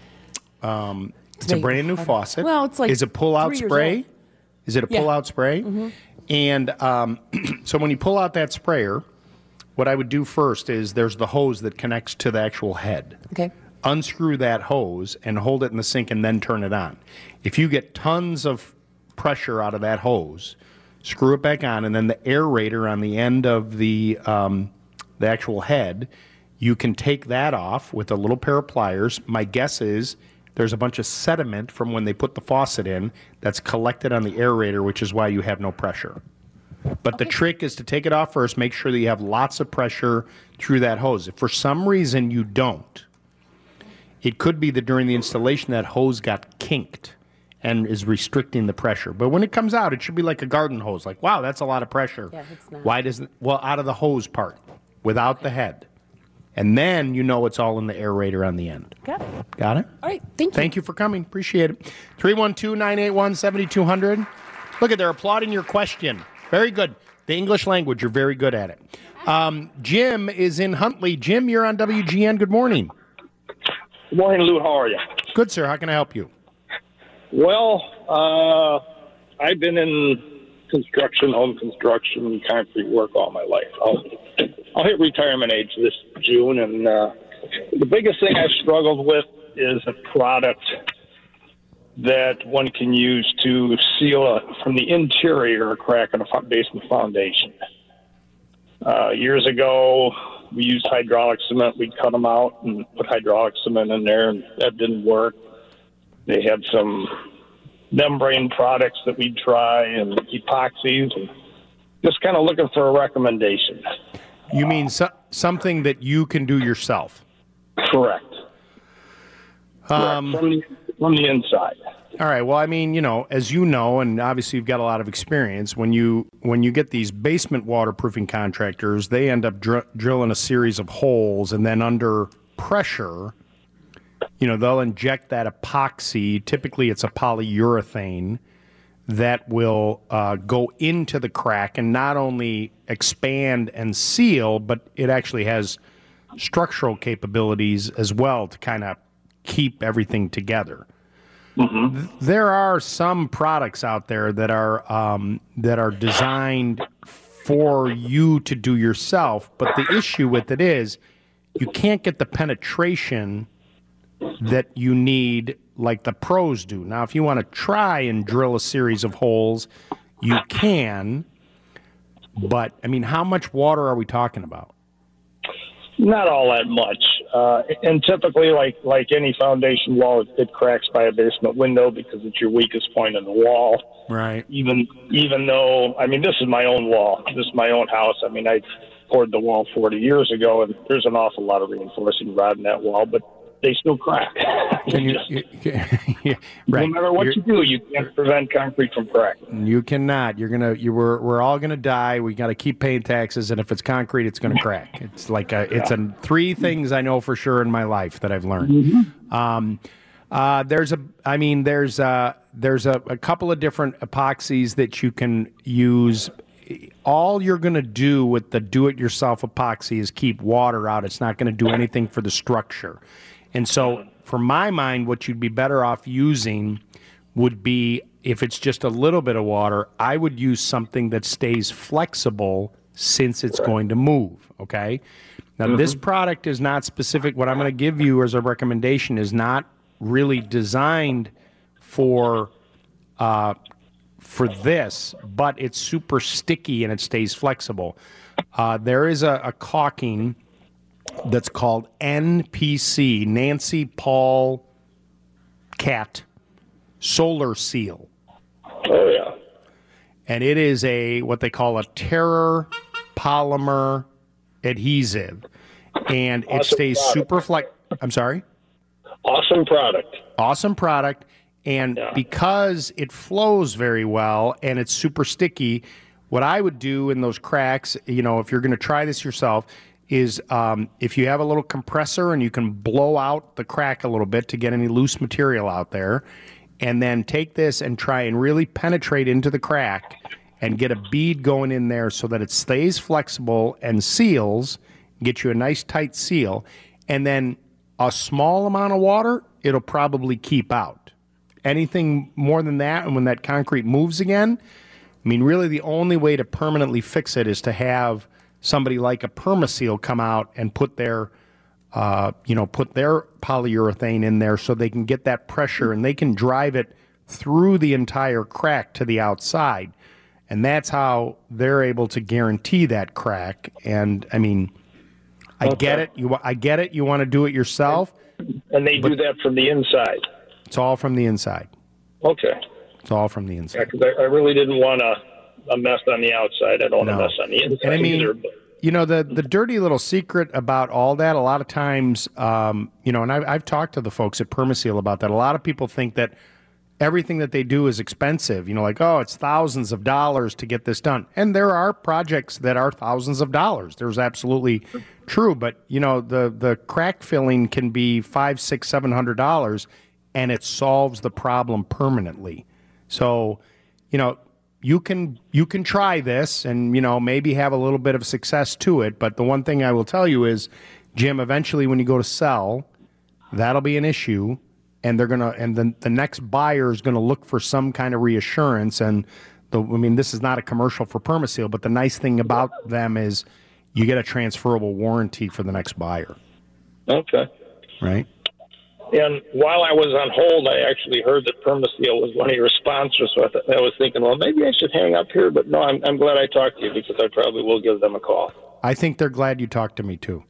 [SPEAKER 3] It's a brand new faucet.
[SPEAKER 14] Well, it's like
[SPEAKER 3] is it pull-out spray? Is it a pull-out spray?
[SPEAKER 14] Mm-hmm.
[SPEAKER 3] And so when you pull out that sprayer, what I would do first is there's the hose that connects to the actual head.
[SPEAKER 14] Okay.
[SPEAKER 3] Unscrew that hose and hold it in the sink and then turn it on. If you get tons of pressure out of that hose, screw it back on, and then the aerator on the end of the actual head, you can take that off with a little pair of pliers. My guess is there's a bunch of sediment from when they put the faucet in that's collected on the aerator, which is why you have no pressure. But the trick is to take it off first, make sure that you have lots of pressure through that hose. If for some reason you don't, it could be that during the installation that hose got kinked and is restricting the pressure. But when it comes out, it should be like a garden hose. Like, wow, that's a lot of pressure.
[SPEAKER 14] Yeah, it's not.
[SPEAKER 3] Why doesn't, out of the hose part, without the head. And then you know it's all in the aerator on the end.
[SPEAKER 14] Got
[SPEAKER 3] it?
[SPEAKER 14] All right, thank you.
[SPEAKER 3] Thank you for coming. Appreciate it. 312-981-7200. Look at, they're applauding your question. Very good. The English language, you're very good at it. Jim is in Huntley. Jim, you're on WGN. Good morning.
[SPEAKER 15] Good morning, Lou. How are you?
[SPEAKER 3] Good, sir. How can I help you?
[SPEAKER 15] Well, I've been in home construction, concrete work all my life. I'll hit retirement age this June, and the biggest thing I've struggled with is a product that one can use to seal from the interior a crack in a basement foundation. Years ago, we used hydraulic cement. We'd cut them out and put hydraulic cement in there, and that didn't work. They had some membrane products that we'd try and epoxies, and just kind of looking for a recommendation.
[SPEAKER 3] You mean something that you can do yourself?
[SPEAKER 15] Correct. From the inside.
[SPEAKER 3] All right. Well, I mean, as you know, and obviously you've got a lot of experience, when you get these basement waterproofing contractors, they end up drilling a series of holes, and then under pressure, they'll inject that epoxy. Typically, it's a polyurethane that will go into the crack and not only expand and seal, but it actually has structural capabilities as well to kind of keep everything together. Mm-hmm. There are some products out there that are designed for you to do yourself, but the issue with it is you can't get the penetration that you need like the pros do. Now, if you want to try and drill a series of holes, you can, but, I mean, how much water are we talking about?
[SPEAKER 15] Not all that much. And typically, like any foundation wall, it cracks by a basement window because it's your weakest point in the wall.
[SPEAKER 3] Right.
[SPEAKER 15] Even though, I mean, this is my own wall. This is my own house. I mean, I poured the wall 40 years ago, and there's an awful lot of reinforcing rod in that wall, but they still crack.
[SPEAKER 3] Right.
[SPEAKER 15] No matter what you do, you can't prevent concrete from cracking.
[SPEAKER 3] You cannot. We're all gonna die. We got to keep paying taxes, and if it's concrete, it's gonna crack. It's like three things I know for sure in my life that I've learned. Mm-hmm. There's a couple of different epoxies that you can use. All you're going to do with the do-it-yourself epoxy is keep water out. It's not going to do anything for the structure. And so, for my mind, what you'd be better off using would be, if it's just a little bit of water, I would use something that stays flexible since it's going to move, okay? Now, this product is not specific. What I'm going to give you as a recommendation is not really designed for this, but it's super sticky and it stays flexible. There is a caulking that's called NPC, Nancy Paul Cat Solar Seal.
[SPEAKER 15] Oh, yeah.
[SPEAKER 3] And it is what they call a terror polymer adhesive. And it stays super I'm sorry?
[SPEAKER 15] Awesome product.
[SPEAKER 3] Awesome product. And because it flows very well and it's super sticky, what I would do in those cracks, if you're going to try this yourself, is if you have a little compressor and you can blow out the crack a little bit to get any loose material out there, and then take this and try and really penetrate into the crack and get a bead going in there so that it stays flexible and seals, get you a nice tight seal, and then a small amount of water, it'll probably keep out. Anything more than that, and when that concrete moves again, I mean, really the only way to permanently fix it is to have somebody like a Permaseal come out and put their polyurethane in there so they can get that pressure and they can drive it through the entire crack to the outside. And that's how they're able to guarantee that crack. And, I mean, I get it. I get it. You want to do it yourself.
[SPEAKER 15] And they do that from the inside.
[SPEAKER 3] It's all from the inside.
[SPEAKER 15] Okay.
[SPEAKER 3] It's all from the inside.
[SPEAKER 15] Yeah, because I really didn't want a mess on the outside. I don't want a mess on the inside
[SPEAKER 3] and I mean,
[SPEAKER 15] either. But.
[SPEAKER 3] The dirty little secret about all that, a lot of times, and I've talked to the folks at Permaseal about that. A lot of people think that everything that they do is expensive. It's thousands of dollars to get this done. And there are projects that are thousands of dollars. There's absolutely true. But, the crack filling can be $500, $600, $700, and it solves the problem permanently. So, you can try this and, maybe have a little bit of success to it. But the one thing I will tell you is, Jim, eventually when you go to sell, that'll be an issue. And the next buyer is going to look for some kind of reassurance. And this is not a commercial for Permaseal, but the nice thing about them is you get a transferable warranty for the next buyer.
[SPEAKER 15] Okay.
[SPEAKER 3] Right.
[SPEAKER 15] And while I was on hold, I actually heard that Permaseal was one of your sponsors. So I was thinking, well, maybe I should hang up here. But no, I'm glad I talked to you because I probably will give them a call.
[SPEAKER 3] I think they're glad you talked to me, too.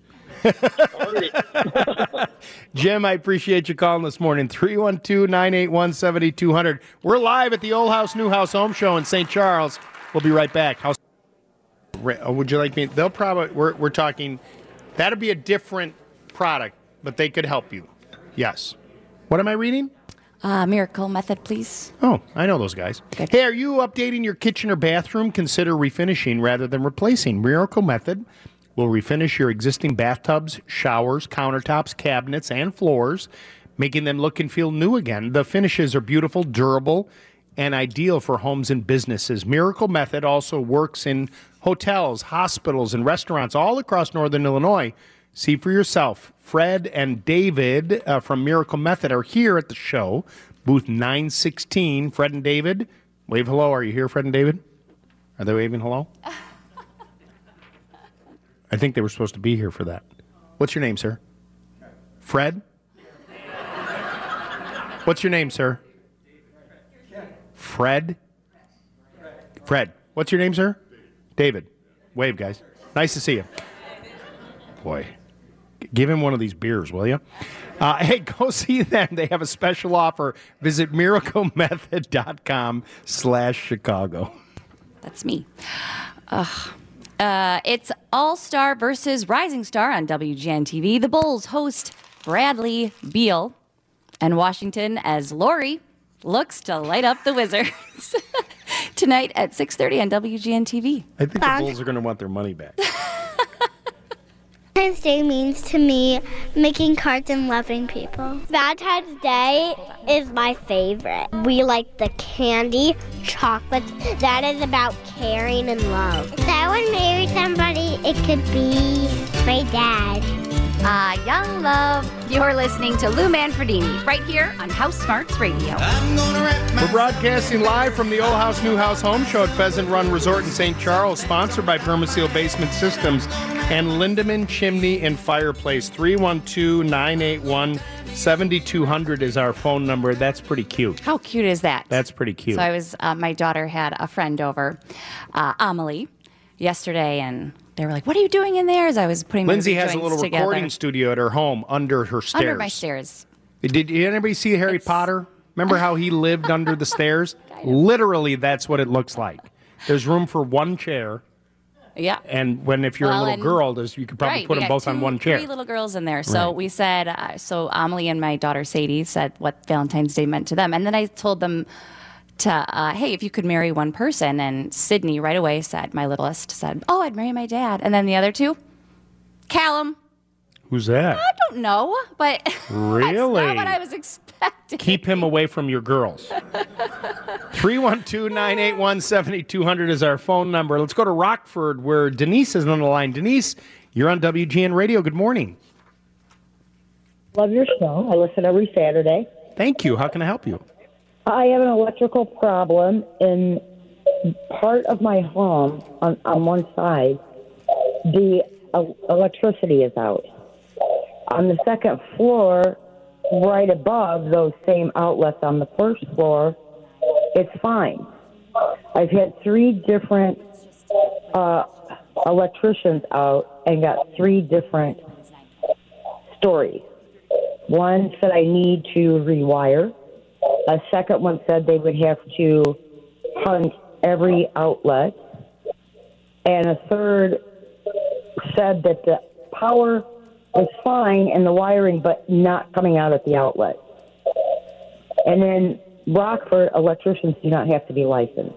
[SPEAKER 3] Jim, I appreciate you calling this morning. 312-981-7200. We're live at the Old House, New House Home Show in St. Charles. We'll be right back. Would you like me? They'll probably, we're talking, that'll be a different product, but they could help you. Yes. What am I reading?
[SPEAKER 2] Miracle Method, please.
[SPEAKER 3] Oh, I know those guys.
[SPEAKER 2] Good.
[SPEAKER 3] Hey, are you updating your kitchen or bathroom? Consider refinishing rather than replacing. Miracle Method will refinish your existing bathtubs, showers, countertops, cabinets, and floors, making them look and feel new again. The finishes are beautiful, durable, and ideal for homes and businesses. Miracle Method also works in hotels, hospitals, and restaurants all across northern Illinois. See for yourself. Fred and David from Miracle Method are here at the show, booth 916. Fred and David, wave hello. Are you here, Fred and David? Are they waving hello? I think they were supposed to be here for that. What's your name, sir? Fred? What's your name, sir? Fred? Fred. What's your name, sir? David. Wave, guys. Nice to see you. Boy. Give him one of these beers, will you? Hey, go see them. They have a special offer. Visit miraclemethod.com/Chicago.
[SPEAKER 2] That's me. It's All-Star versus Rising Star on WGN-TV. The Bulls host Bradley Beal, and Washington as Lori looks to light up the Wizards. Tonight at 6:30 on WGN-TV.
[SPEAKER 3] I think the Bulls are going to want their money back.
[SPEAKER 11] Valentine's Day means to me making cards and loving people. Valentine's Day is my favorite. We like the candy, chocolates. That is about caring and love. If I would marry somebody, it could be my dad.
[SPEAKER 2] Young love. You're listening to Lou Manfredini right here on House Smarts Radio.
[SPEAKER 3] We're broadcasting live from the Old House, New House Home Show at Pheasant Run Resort in St. Charles, sponsored by Permaseal Basement Systems and Lindemann Chimney and Fireplace. 312-981-7200 is our phone number. That's pretty cute.
[SPEAKER 2] How cute is that?
[SPEAKER 3] That's pretty cute.
[SPEAKER 2] So I was, my daughter had a friend over, Amelie, yesterday, and they were like, "What are you doing in there?" As I was putting my
[SPEAKER 3] Lindsay has a little
[SPEAKER 2] together.
[SPEAKER 3] recording studio at her home under her stairs.
[SPEAKER 2] Under my stairs.
[SPEAKER 3] Did anybody see Harry Potter? Remember how he lived under the stairs? Literally, that's what it looks like. There's room for one chair.
[SPEAKER 2] Yeah.
[SPEAKER 3] And if you're a little girl, you could probably put them both on one chair.
[SPEAKER 2] 3 little girls in there. So we said, so Amelie and my daughter Sadie said what Valentine's Day meant to them. And then I told them to, hey, if you could marry one person. And Sydney right away said, my littlest, said, oh, I'd marry my dad. And then the other two, Callum.
[SPEAKER 3] Who's that?
[SPEAKER 2] I don't know, but
[SPEAKER 3] really?
[SPEAKER 2] That's not what I was expecting.
[SPEAKER 3] Keep him away from your girls. 312-981-7200 is our phone number. Let's go to Rockford, where Denise is on the line. Denise, you're on WGN Radio. Good morning.
[SPEAKER 16] Love your show. I listen every Saturday.
[SPEAKER 3] Thank you. How can I help you?
[SPEAKER 16] I have an electrical problem in part of my home on one side. The electricity is out. On the second floor, right above those same outlets on the first floor, it's fine. I've had 3 different electricians out and got 3 different stories. One said I need to rewire. A second one said they would have to hunt every outlet. And a third said that the power was fine in the wiring, but not coming out at the outlet. And then Rockford, electricians do not have to be licensed.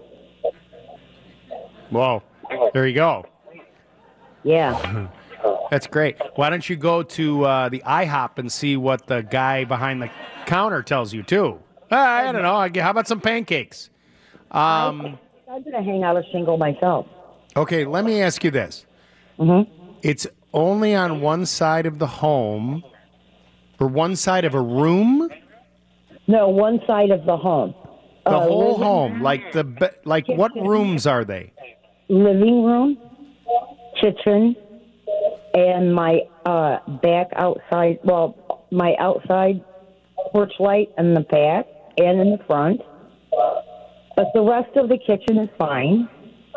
[SPEAKER 3] Whoa. There you go.
[SPEAKER 16] Yeah.
[SPEAKER 3] That's great. Why don't you go to the IHOP and see what the guy behind the counter tells you, too? I don't know. How about some pancakes?
[SPEAKER 16] I I'm going to hang out a shingle myself.
[SPEAKER 3] Okay, let me ask you this.
[SPEAKER 16] Mm-hmm.
[SPEAKER 3] It's only on one side of the home or one side of a room?
[SPEAKER 16] No, one side of the home.
[SPEAKER 3] The whole
[SPEAKER 16] living-
[SPEAKER 3] home, like what rooms are they?
[SPEAKER 16] Living room, kitchen, and my back outside. Well, my outside porch light in the back and in the front. But the rest of the kitchen is fine.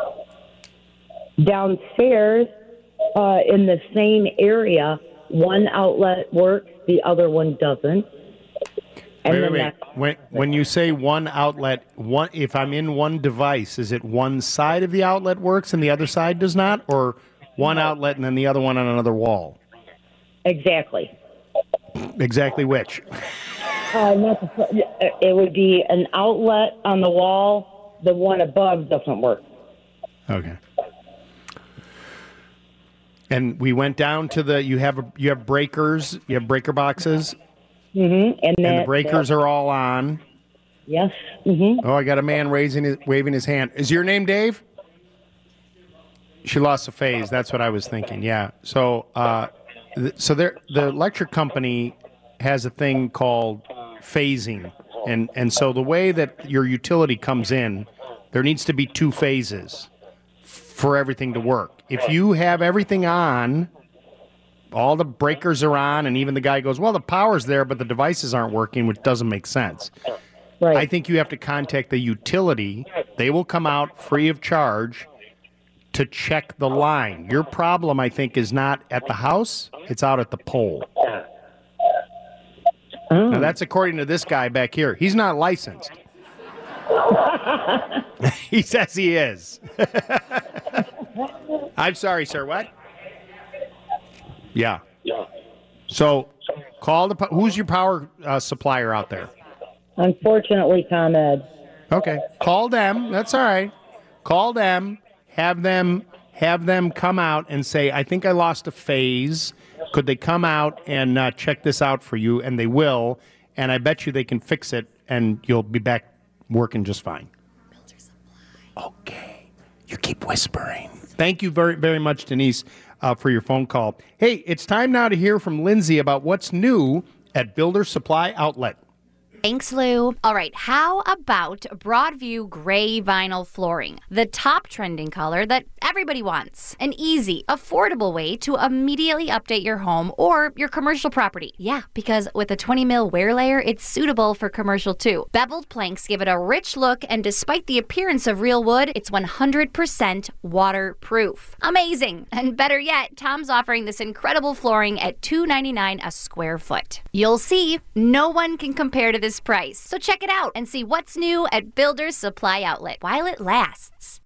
[SPEAKER 16] Downstairs, in the same area, one outlet works, the other one doesn't. And
[SPEAKER 3] Wait. When you say one outlet, if I'm in one device, is it one side of the outlet works and the other side does not, or one outlet and then the other one on another wall?
[SPEAKER 16] Exactly.
[SPEAKER 3] Exactly which?
[SPEAKER 16] It would be an outlet on the wall. The one above doesn't work.
[SPEAKER 3] Okay. And we went down to you have breakers, you have breaker boxes.
[SPEAKER 16] Mm-hmm.
[SPEAKER 3] And the breakers are all on.
[SPEAKER 16] Yes. Mm-hmm.
[SPEAKER 3] Oh, I got a man waving his hand. Is your name Dave? She lost a phase. That's what I was thinking. Yeah. So, the electric company has a thing called phasing, and so the way that your utility comes in, there needs to be two phases for everything to work. If you have everything on, all the breakers are on, and even the guy goes, well, the power's there, but the devices aren't working, which doesn't make sense.
[SPEAKER 16] Right.
[SPEAKER 3] I think you have to contact the utility. They will come out free of charge to check the line. Your problem, I think, is not at the house. It's out at the pole.
[SPEAKER 16] Oh.
[SPEAKER 3] Now, that's according to this guy back here. He's not licensed. He says he is. I'm sorry, sir. What? Yeah. So call who's your power supplier out there?
[SPEAKER 16] Unfortunately, ComEd.
[SPEAKER 3] Okay. Call them. That's all right. Call them. Have them come out and say, I think I lost a phase. Could they come out and check this out for you? And they will. And I bet you they can fix it, and you'll be back working just fine. Okay. You keep whispering. Thank you very, very much, Denise, for your phone call. Hey, it's time now to hear from Lindsay about what's new at Builder Supply Outlet.
[SPEAKER 2] Thanks, Lou. All right, how about Broadview gray vinyl flooring? The top trending color that everybody wants. An easy, affordable way to immediately update your home or your commercial property. Yeah, because with a 20 mil wear layer, it's suitable for commercial too. Beveled planks give it a rich look, and despite the appearance of real wood, it's 100% waterproof. Amazing! And better yet, Tom's offering this incredible flooring at $2.99 a square foot. You'll see, no one can compare to this price. So check it out and see what's new at Builder's Supply Outlet while it lasts.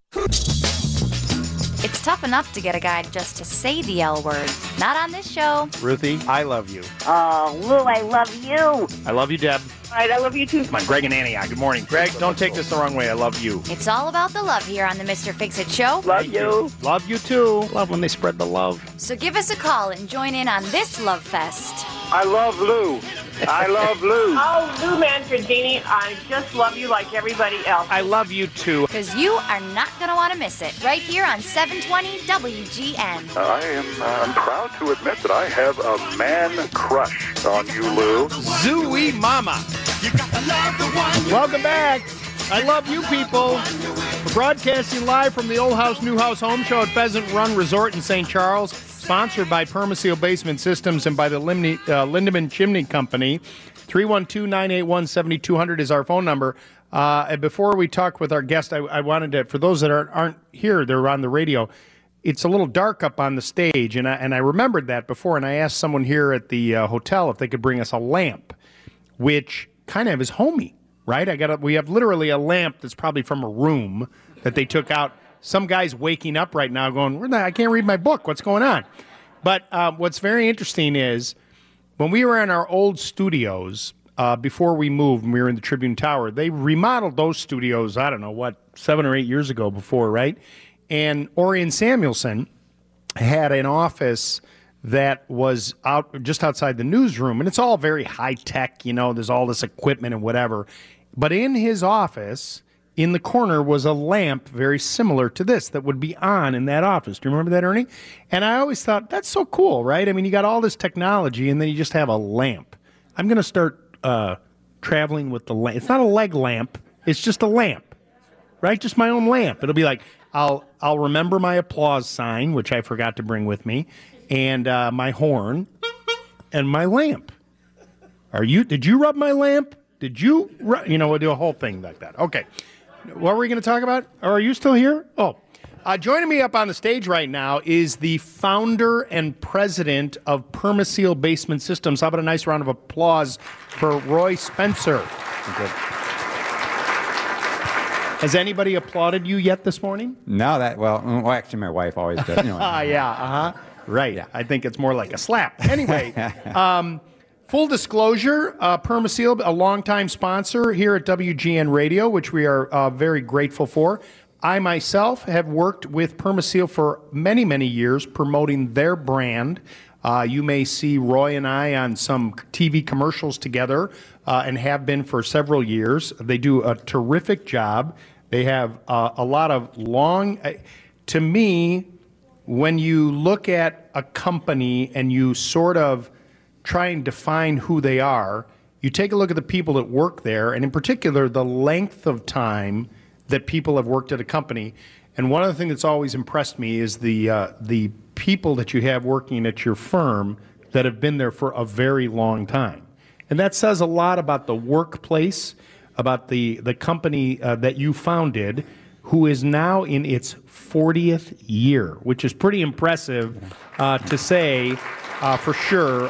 [SPEAKER 2] It's tough enough to get a guy just to say the L word. Not on this show.
[SPEAKER 3] Ruthie, I love you.
[SPEAKER 17] Oh, Lou, I love you.
[SPEAKER 3] I love you, Deb.
[SPEAKER 17] All right, I love you too.
[SPEAKER 3] Come on, Greg and Annie. Good morning. Greg, don't take this the wrong way. I love you.
[SPEAKER 2] It's all about the love here on the Mr. Fix-It Show.
[SPEAKER 17] Love you.
[SPEAKER 3] Love you too. Love when they spread the love.
[SPEAKER 2] So give us a call and join in on this love fest.
[SPEAKER 7] I love Lou. I love Lou.
[SPEAKER 17] Oh, Lou Manfredini, I just love you like everybody else.
[SPEAKER 3] I love you too.
[SPEAKER 2] Because you are not going to want to miss it. Right here on 720 WGN.
[SPEAKER 18] I'm proud to admit that I have a man crush on you, Lou.
[SPEAKER 3] Zooey Mama. Welcome back. I love you people. We're broadcasting live from the Old House, New House Home Show at Pheasant Run Resort in St. Charles. Sponsored by Permaseal Basement Systems and by the Lindemann Chimney Company. 312-981-7200 is our phone number. And before we talk with our guest, I wanted to, for those that aren't here, they're on the radio, it's a little dark up on the stage, and I remembered that before, and I asked someone here at the hotel if they could bring us a lamp, which kind of is homey, right? We have literally a lamp that's probably from a room that they took out. Some guy's waking up right now going, I can't read my book. What's going on? But what's very interesting is when we were in our old studios, before we moved, when we were in the Tribune Tower, they remodeled those studios, 7 or 8 years ago before, right? And Orion Samuelson had an office that was just outside the newsroom, and it's all very high-tech, there's all this equipment and whatever. But in his office, in the corner was a lamp very similar to this that would be on in that office. Do you remember that, Ernie? And I always thought, that's so cool, right? I mean, you got all this technology, and then you just have a lamp. I'm going to start traveling with the lamp. It's not a leg lamp. It's just a lamp, right? Just my own lamp. It'll be like, I'll remember my applause sign, which I forgot to bring with me, and my horn, and my lamp. Did you rub my lamp? Did you, we'll do a whole thing like that. Okay. What were we going to talk about? Or are you still here? Oh, joining me up on the stage right now is the founder and president of Permaseal Basement Systems. How about a nice round of applause for Roy Spencer? Has anybody applauded you yet this morning?
[SPEAKER 19] No, well, actually, my wife always does.
[SPEAKER 3] Right. Yeah. I think it's more like a slap. Anyway, full disclosure, Permaseal, a longtime sponsor here at WGN Radio, which we are very grateful for. I myself have worked with Permaseal for many, many years promoting their brand. You may see Roy and I on some TV commercials together and have been for several years. They do a terrific job. They have a lot of to me, when you look at a company and you sort of try and define who they are, you take a look at the people that work there, and in particular, the length of time that people have worked at a company. And one of the things that's always impressed me is the people that you have working at your firm that have been there for a very long time. And that says a lot about the workplace, about the company that you founded, who is now in its 40th year, which is pretty impressive to say for sure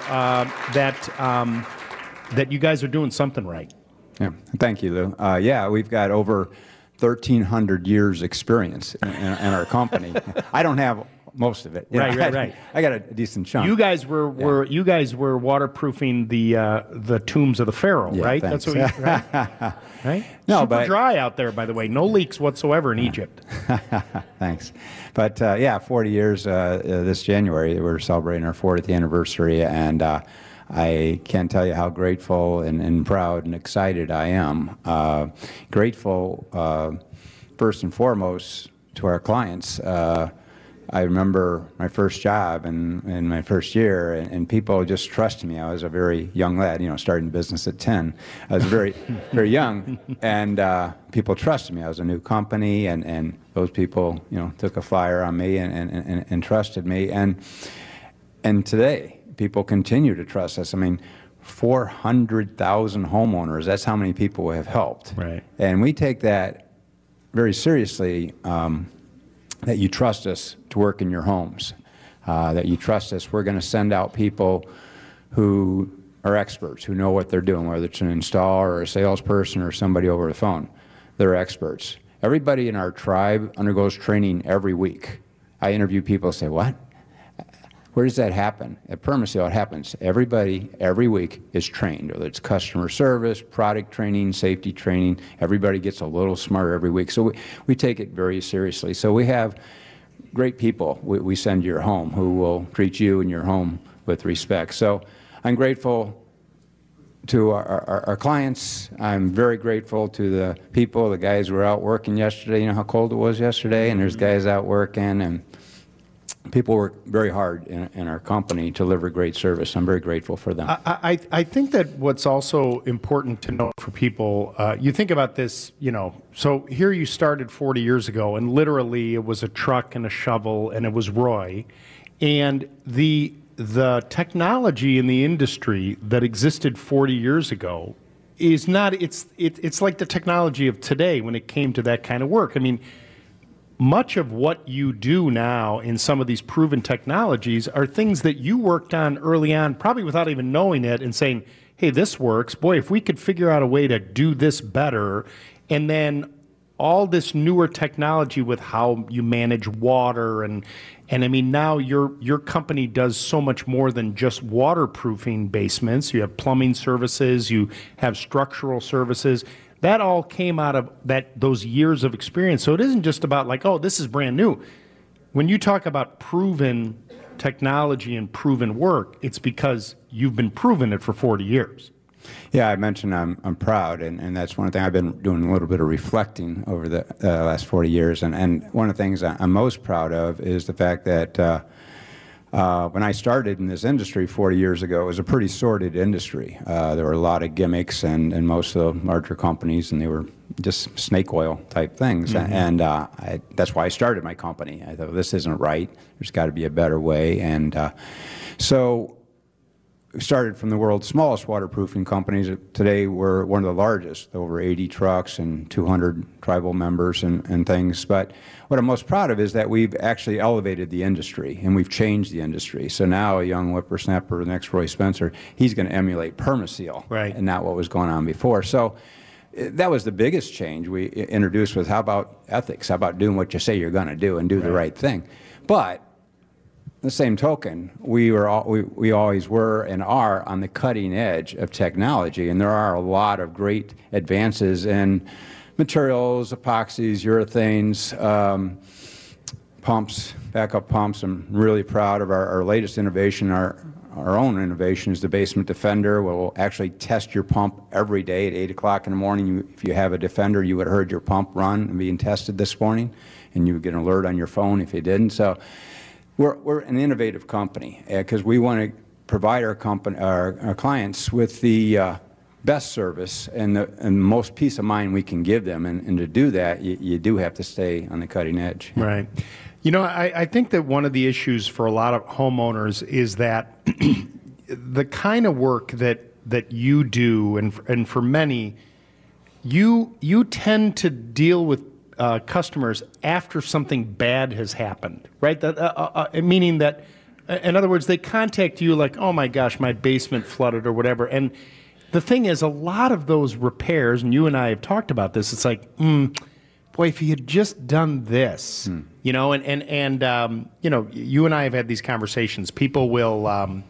[SPEAKER 3] that you guys are doing something right.
[SPEAKER 19] Yeah, thank you, Lou. We've got over 1,300 years experience in our company. I don't have most of it.
[SPEAKER 3] Right.
[SPEAKER 19] I got a decent chunk.
[SPEAKER 3] You guys were waterproofing the tombs of the Pharaoh, right?
[SPEAKER 19] Thanks.
[SPEAKER 3] That's what right?
[SPEAKER 19] No,
[SPEAKER 3] Super dry out there, by the way. No leaks whatsoever in Egypt.
[SPEAKER 19] Thanks. But 40 years this January. We're celebrating our 40th anniversary, and I can't tell you how grateful and proud and excited I am. Grateful, first and foremost, to our clients. I remember my first job in my first year, and people just trusted me. I was a very young lad, starting business at 10. I was very, very young, and people trusted me. I was a new company, and those people, took a flyer on me and trusted me. And today, people continue to trust us. I mean, 400,000 homeowners, that's how many people we have helped.
[SPEAKER 3] Right.
[SPEAKER 19] And we take that very seriously, that you trust us to work in your homes, that you trust us. We're going to send out people who are experts, who know what they're doing, whether it's an installer or a salesperson or somebody over the phone. They're experts. Everybody in our tribe undergoes training every week. I interview people and say, what? Where does that happen? At Permaseal, it happens. Everybody, every week, is trained, whether it's customer service, product training, safety training. Everybody gets a little smarter every week. So we take it very seriously. So we have great people we send to your home who will treat you and your home with respect. So I'm grateful to our clients. I'm very grateful to the people, the guys who were out working yesterday. You know how cold it was yesterday? And there's guys out working, and people work very hard in our company to deliver great service. I'm very grateful for them.
[SPEAKER 3] I think that what's also important to know for people, you think about this, so here you started 40 years ago, and literally it was a truck and a shovel, and it was Roy. And the technology in the industry that existed 40 years ago is not, it's like the technology of today when it came to that kind of work. I mean, much of what you do now in some of these proven technologies are things that you worked on early on, probably without even knowing it, and saying, hey, this works. Boy, if we could figure out a way to do this better, and then all this newer technology with how you manage water, and I mean, now your company does so much more than just waterproofing basements. You have plumbing services, you have structural services. That all came out of those years of experience. So it isn't just about like, oh, this is brand new. When you talk about proven technology and proven work, it's because you've been proving it for 40 years.
[SPEAKER 19] Yeah, I mentioned I'm proud, and that's one thing I've been doing a little bit of reflecting over the last 40 years. And one of the things I'm most proud of is the fact that when I started in this industry 40 years ago, it was a pretty sordid industry. There were a lot of gimmicks and most of the larger companies, and they were just snake oil type things.
[SPEAKER 3] Mm-hmm.
[SPEAKER 19] And that's why I started my company. I thought, this isn't right. There's got to be a better way. And so we started from the world's smallest waterproofing companies. Today, we're one of the largest, over 80 trucks and 200 tribal members and things. But what I'm most proud of is that we've actually elevated the industry, and we've changed the industry. So now a young whippersnapper, the next Roy Spencer, he's going to emulate Permaseal,
[SPEAKER 3] right,
[SPEAKER 19] and not what was going on before. So that was the biggest change we introduced was, how about ethics? How about doing what you say you're going to do and do the right thing? But the same token, we always were and are on the cutting edge of technology, and there are a lot of great advances in materials, epoxies, urethanes, pumps, backup pumps. I'm really proud of our latest innovation. Our own innovation is the Basement Defender. We'll actually test your pump every day at 8 o'clock in the morning. If you have a Defender, you would have heard your pump run and being tested this morning, and you would get an alert on your phone if you didn't. So we're an innovative company because we want to provide our clients with the best service and the most peace of mind we can give them. And to do that, you do have to stay on the cutting edge.
[SPEAKER 3] Right. You know, I think that one of the issues for a lot of homeowners is that the kind of work that you do, and for many, you tend to deal with customers after something bad has happened, right? Meaning that, in other words, they contact you like, oh my gosh, my basement flooded or whatever. And the thing is, a lot of those repairs, and you and I have talked about this, it's like, boy, if he had just done this, you know, and you know, you and I have had these conversations. People will,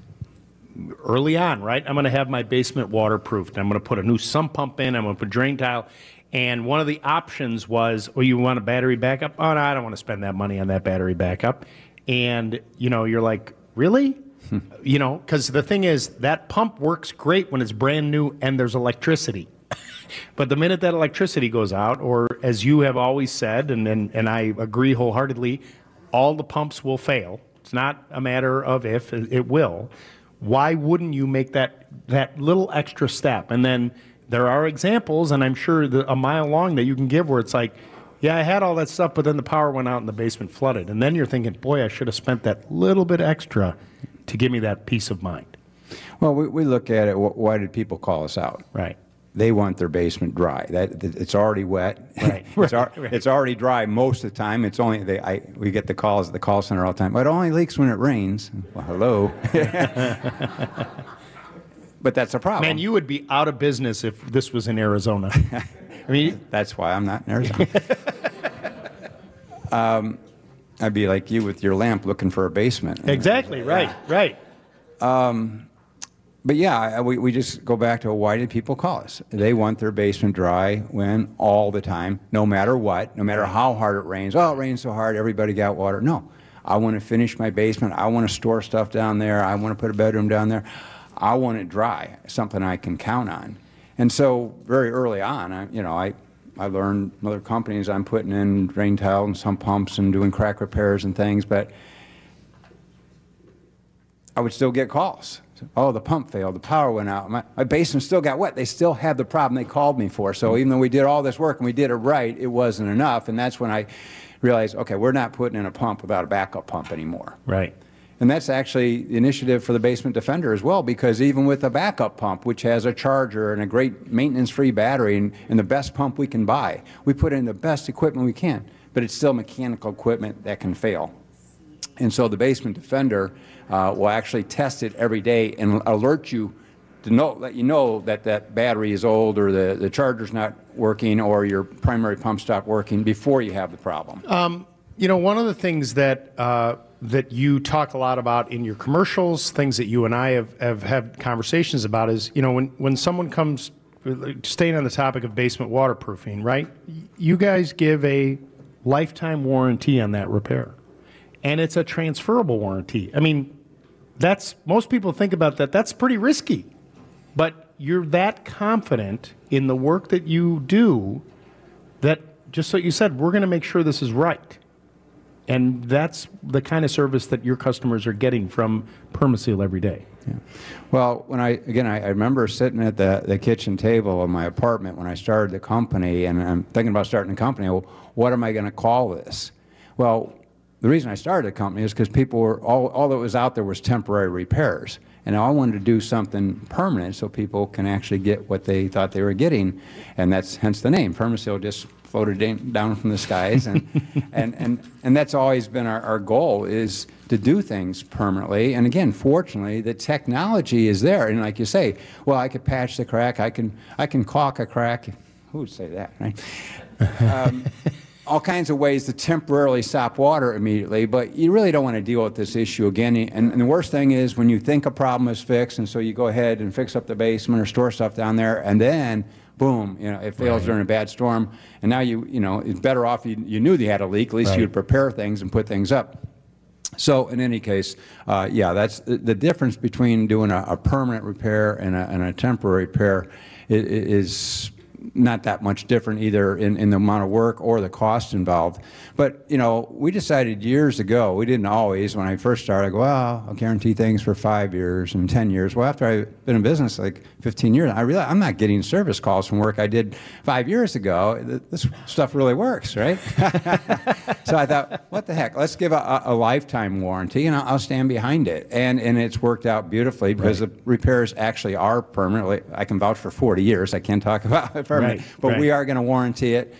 [SPEAKER 3] early on, right? I'm going to have my basement waterproofed. I'm going to put a new sump pump in. I'm going to put drain tile. And one of the options was, oh, you want a battery backup? Oh, no, I don't want to spend that money on that battery backup. And, you know, you're like, really? You know, because the thing is, that pump works great when it's brand new and there's electricity. But the minute that electricity goes out, or as you have always said, and I agree wholeheartedly, all the pumps will fail. It's not a matter of if, it will. Why wouldn't you make that little extra step? And then there are examples, and I'm sure a mile long that you can give where it's like, yeah, I had all that stuff, but then the power went out and the basement flooded. And then you're thinking, boy, I should have spent that little bit extra to give me that peace of mind.
[SPEAKER 19] Well, we look at it, why did people call us out?
[SPEAKER 3] Right.
[SPEAKER 19] They want their basement dry. It's already wet.
[SPEAKER 3] Right.
[SPEAKER 19] It's already dry most of the time. It's only we get the calls at the call center all the time. But it only leaks when it rains. Well, hello. But that's a problem.
[SPEAKER 3] Man, you would be out of business if this was in Arizona. I mean,
[SPEAKER 19] that's why I'm not in Arizona. I'd be like you with your lamp looking for a basement.
[SPEAKER 3] Exactly. Right. Right.
[SPEAKER 19] But yeah, we just go back to, why did people call us? They want their basement dry when all the time, no matter what, no matter how hard it rains. Oh, it rains so hard, everybody got water. No, I want to finish my basement. I want to store stuff down there. I want to put a bedroom down there. I want it dry, something I can count on. And so very early on, I learned from other companies, I'm putting in drain tile and sump pumps and doing crack repairs and things, but I would still get calls. Oh, the pump failed, the power went out, my basement still got wet. They still had the problem they called me for. So even though we did all this work and we did it right, it wasn't enough. And that's when I realized, okay, we're not putting in a pump without a backup pump anymore.
[SPEAKER 3] Right.
[SPEAKER 19] And that's actually the initiative for the Basement Defender as well, because even with a backup pump, which has a charger and a great maintenance-free battery and the best pump we can buy, we put in the best equipment we can, but it's still mechanical equipment that can fail. And so the Basement Defender will actually test it every day and alert you to let you know that that battery is old, or the charger's not working, or your primary pump stopped working before you have the problem.
[SPEAKER 3] You know, one of the things that you talk a lot about in your commercials, things that you and I have had conversations about, is, you know, when someone comes, staying on the topic of basement waterproofing, right? You guys give a lifetime warranty on that repair, and it's a transferable warranty. I mean, most people think about that. That's pretty risky, but you're that confident in the work that you do that, just like you said, we're going to make sure this is right. And that's the kind of service that your customers are getting from Permaseal every day.
[SPEAKER 19] Yeah. Well, when I remember sitting at the kitchen table in my apartment when I started the company, and I'm thinking about starting a company. Well, what am I going to call this? Well, the reason I started a company is because people were all that was out there was temporary repairs, and I wanted to do something permanent so people can actually get what they thought they were getting, and that's hence the name. Permaseal just floated down from the skies, and that's always been our goal, is to do things permanently. And again, fortunately, the technology is there. And like you say, well, I could patch the crack, I can caulk a crack. Who would say that, right? All kinds of ways to temporarily stop water immediately, but you really don't want to deal with this issue again. And the worst thing is when you think a problem is fixed, and so you go ahead and fix up the basement or store stuff down there, and then boom, it fails during a bad storm, and now it's better off you knew you had a leak. At least you'd prepare things and put things up. So in any case, that's the difference between doing a permanent repair and a temporary repair is not that much different either in the amount of work or the cost involved. But, we decided years ago, we didn't always, when I first started, I go, well, I'll guarantee things for 5 years and 10 years. Well, after I've been in business like 15 years, I realized I'm not getting service calls from work I did 5 years ago. This stuff really works, right? So I thought, what the heck, let's give a lifetime warranty, and I'll stand behind it. And it's worked out beautifully because the repairs actually are permanent. I can vouch for 40 years. I can't talk about it permanent, but we are going to warranty it.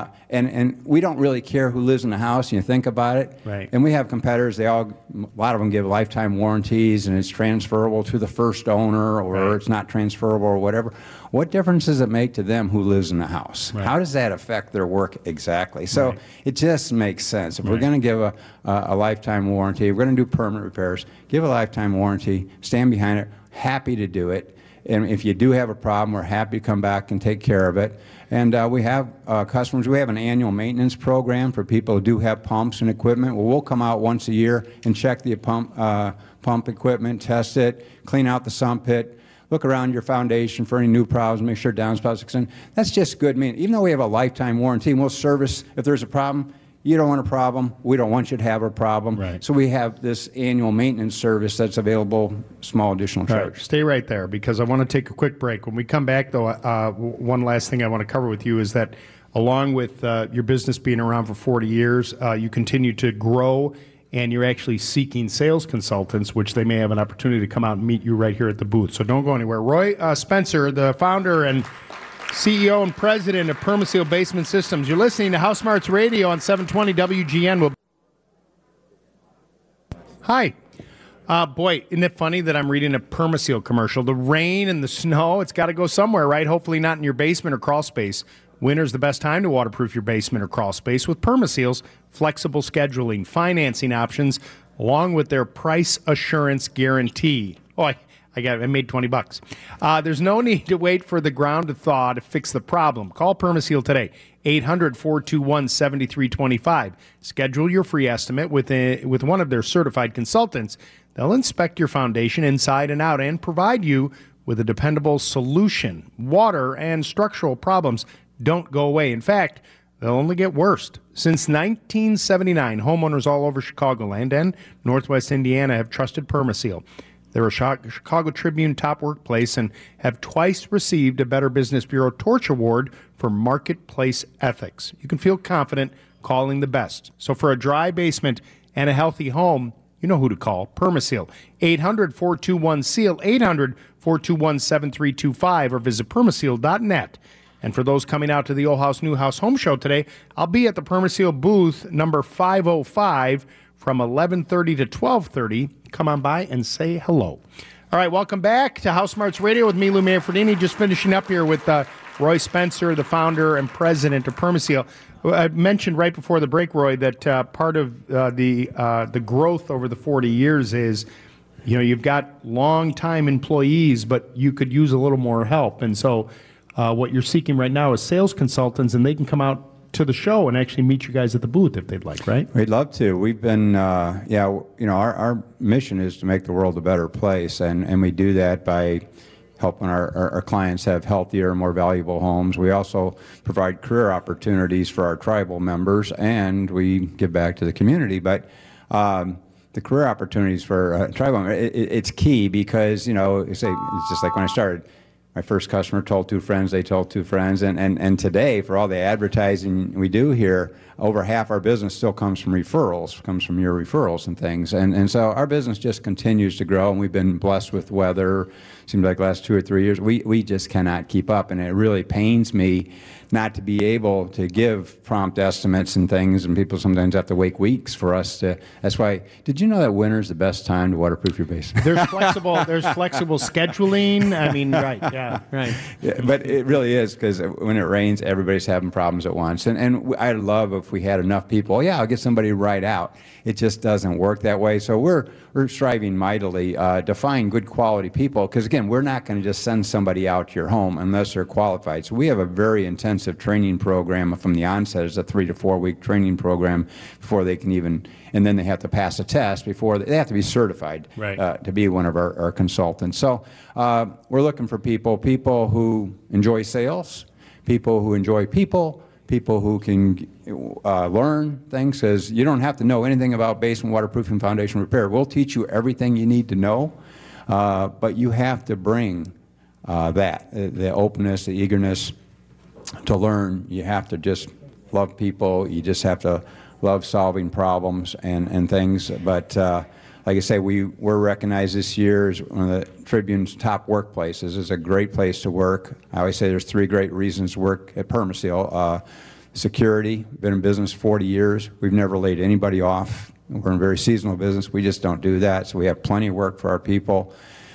[SPEAKER 19] And we don't really care who lives in the house. You think about it.
[SPEAKER 3] Right.
[SPEAKER 19] And we have competitors. A lot of them give lifetime warranties, and it's transferable to the first owner, or it's not transferable, or whatever. What difference does it make to them who lives in the house? Right. How does that affect their work exactly? So it just makes sense. If we're going to give a lifetime warranty, we're going to do permanent repairs, give a lifetime warranty, stand behind it, happy to do it. And if you do have a problem, we're happy to come back and take care of it. And we have customers. We have an annual maintenance program for people who do have pumps and equipment. Well, we'll come out once a year and check the pump equipment, test it, clean out the sump pit, look around your foundation for any new problems, make sure downspouts extend. That's just good. Even though we have a lifetime warranty, and we'll service if there's a problem. You don't want a problem. We don't want you to have a problem. Right. So we have this annual maintenance service that's available, small additional charge.
[SPEAKER 3] Right. Stay right there because I want to take a quick break. When we come back, though, one last thing I want to cover with you is that along with your business being around for 40 years, you continue to grow, and you're actually seeking sales consultants, which they may have an opportunity to come out and meet you right here at the booth. So don't go anywhere. Roy Spencer, the founder and CEO and president of Permaseal Basement Systems. You're listening to House Smarts Radio on 720 WGN. Hi. Boy, isn't it funny that I'm reading a Permaseal commercial? The rain and the snow, it's got to go somewhere, right? Hopefully not in your basement or crawl space. Winter's the best time to waterproof your basement or crawl space with Permaseal's flexible scheduling, financing options, along with their price assurance guarantee. Oh, I made $20. There's no need to wait for the ground to thaw to fix the problem. Call Permaseal today, 800-421-7325. Schedule your free estimate with one of their certified consultants. They'll inspect your foundation inside and out and provide you with a dependable solution. Water and structural problems don't go away. In fact, they'll only get worse. Since 1979, homeowners all over Chicagoland and Northwest Indiana have trusted Permaseal. They're a Chicago Tribune top workplace and have twice received a Better Business Bureau Torch Award for marketplace ethics. You can feel confident calling the best. So for a dry basement and a healthy home, you know who to call. Permaseal. 800-421-SEAL, 800-421-7325, or visit permaseal.net. And for those coming out to the Old House New House Home Show today, I'll be at the Permaseal booth number 505 from 11:30 to 12:30. Come on by and say hello. All right, welcome back to House Smarts Radio with me, Lou Manfredini. Just finishing up here with Roy Spencer, the founder and president of Permaseal. I mentioned right before the break, Roy, that part of the growth over the 40 years is, you've got long-time employees, but you could use a little more help. And so what you're seeking right now is sales consultants, and they can come out to the show and actually meet you guys at the booth if they'd like, right?
[SPEAKER 19] We'd love to. We've been, our mission is to make the world a better place, and we do that by helping our clients have healthier, more valuable homes. We also provide career opportunities for our tribal members, and we give back to the community. But the career opportunities for tribal members, it's key because, it's just like when I started. My first customer told 2 friends, they told 2 friends, and today, for all the advertising we do here, over half our business still comes from referrals, comes from your referrals and things. And so our business just continues to grow, and we've been blessed with weather. Seems like the last 2 or 3 years, we just cannot keep up, and it really pains me not to be able to give prompt estimates and things, and people sometimes have to wait weeks for us to. That's why. Did you know that winter's the best time to waterproof your basement?
[SPEAKER 3] There's flexible scheduling. I mean, right? Yeah, right.
[SPEAKER 19] Yeah, but it really is, because when it rains, everybody's having problems at once. And I'd love if we had enough people. Yeah, I'll get somebody right out. It just doesn't work that way. So we're striving mightily to find good quality people, because again, we're not going to just send somebody out to your home unless they're qualified. So we have a very intensive training program from the onset. It's a 3 to 4 week training program before they can even, and then they have to pass a test before they have to be certified to be one of our consultants. So we're looking for people who enjoy sales, people who enjoy people who can learn things, because you don't have to know anything about basement waterproofing, foundation repair. We'll teach you everything you need to know, but you have to bring the openness, the eagerness to learn. You have to just love people. You just have to love solving problems and things. But like I say, we're recognized this year as one of the Tribune's top workplaces. It's a great place to work. I always say there's 3 great reasons to work at Permaseal. Security, been in business 40 years. We've never laid anybody off. We're in a very seasonal business. We just don't do that. So we have plenty of work for our people.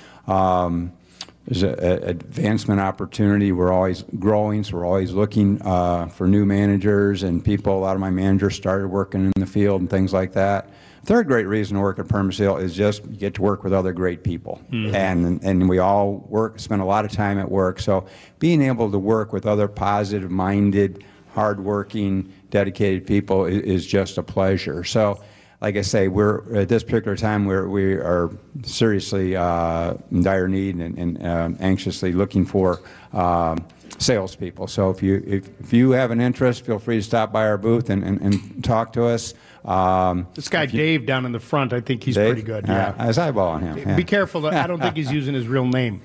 [SPEAKER 19] There's an advancement opportunity. We're always growing, so we're always looking for new managers and people. A lot of my managers started working in the field and things like that. Third great reason to work at Permaseal is just you get to work with other great people. And we all spend a lot of time at work. So being able to work with other positive-minded, hardworking, dedicated people is just a pleasure. So like I say, we're at this particular time where we are seriously in dire need and anxiously looking for salespeople. So if you have an interest, feel free to stop by our booth and talk to us.
[SPEAKER 3] This guy Dave down in the front, I think he's pretty good. Yeah,
[SPEAKER 19] I was eyeballing him. Yeah.
[SPEAKER 3] Be careful. I don't think he's using his real name.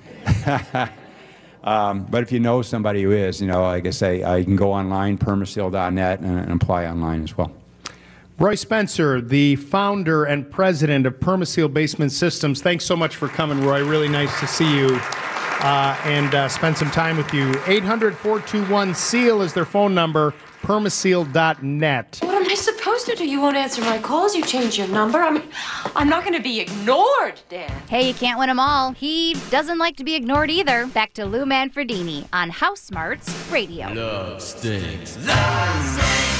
[SPEAKER 19] But if you know somebody who is, like I say, you can go online, permaseal.net, and apply online as well.
[SPEAKER 3] Roy Spencer, the founder and president of Permaseal Basement Systems. Thanks so much for coming, Roy. Really nice to see you and spend some time with you. 800-421-SEAL is their phone number, permaseal.net.
[SPEAKER 20] What am I supposed to do? You won't answer my calls. You change your number. I'm not going to be ignored, Dan.
[SPEAKER 2] Hey, you can't win them all. He doesn't like to be ignored either. Back to Lou Manfredini on House Smarts Radio.
[SPEAKER 1] Love stinks. Love stinks.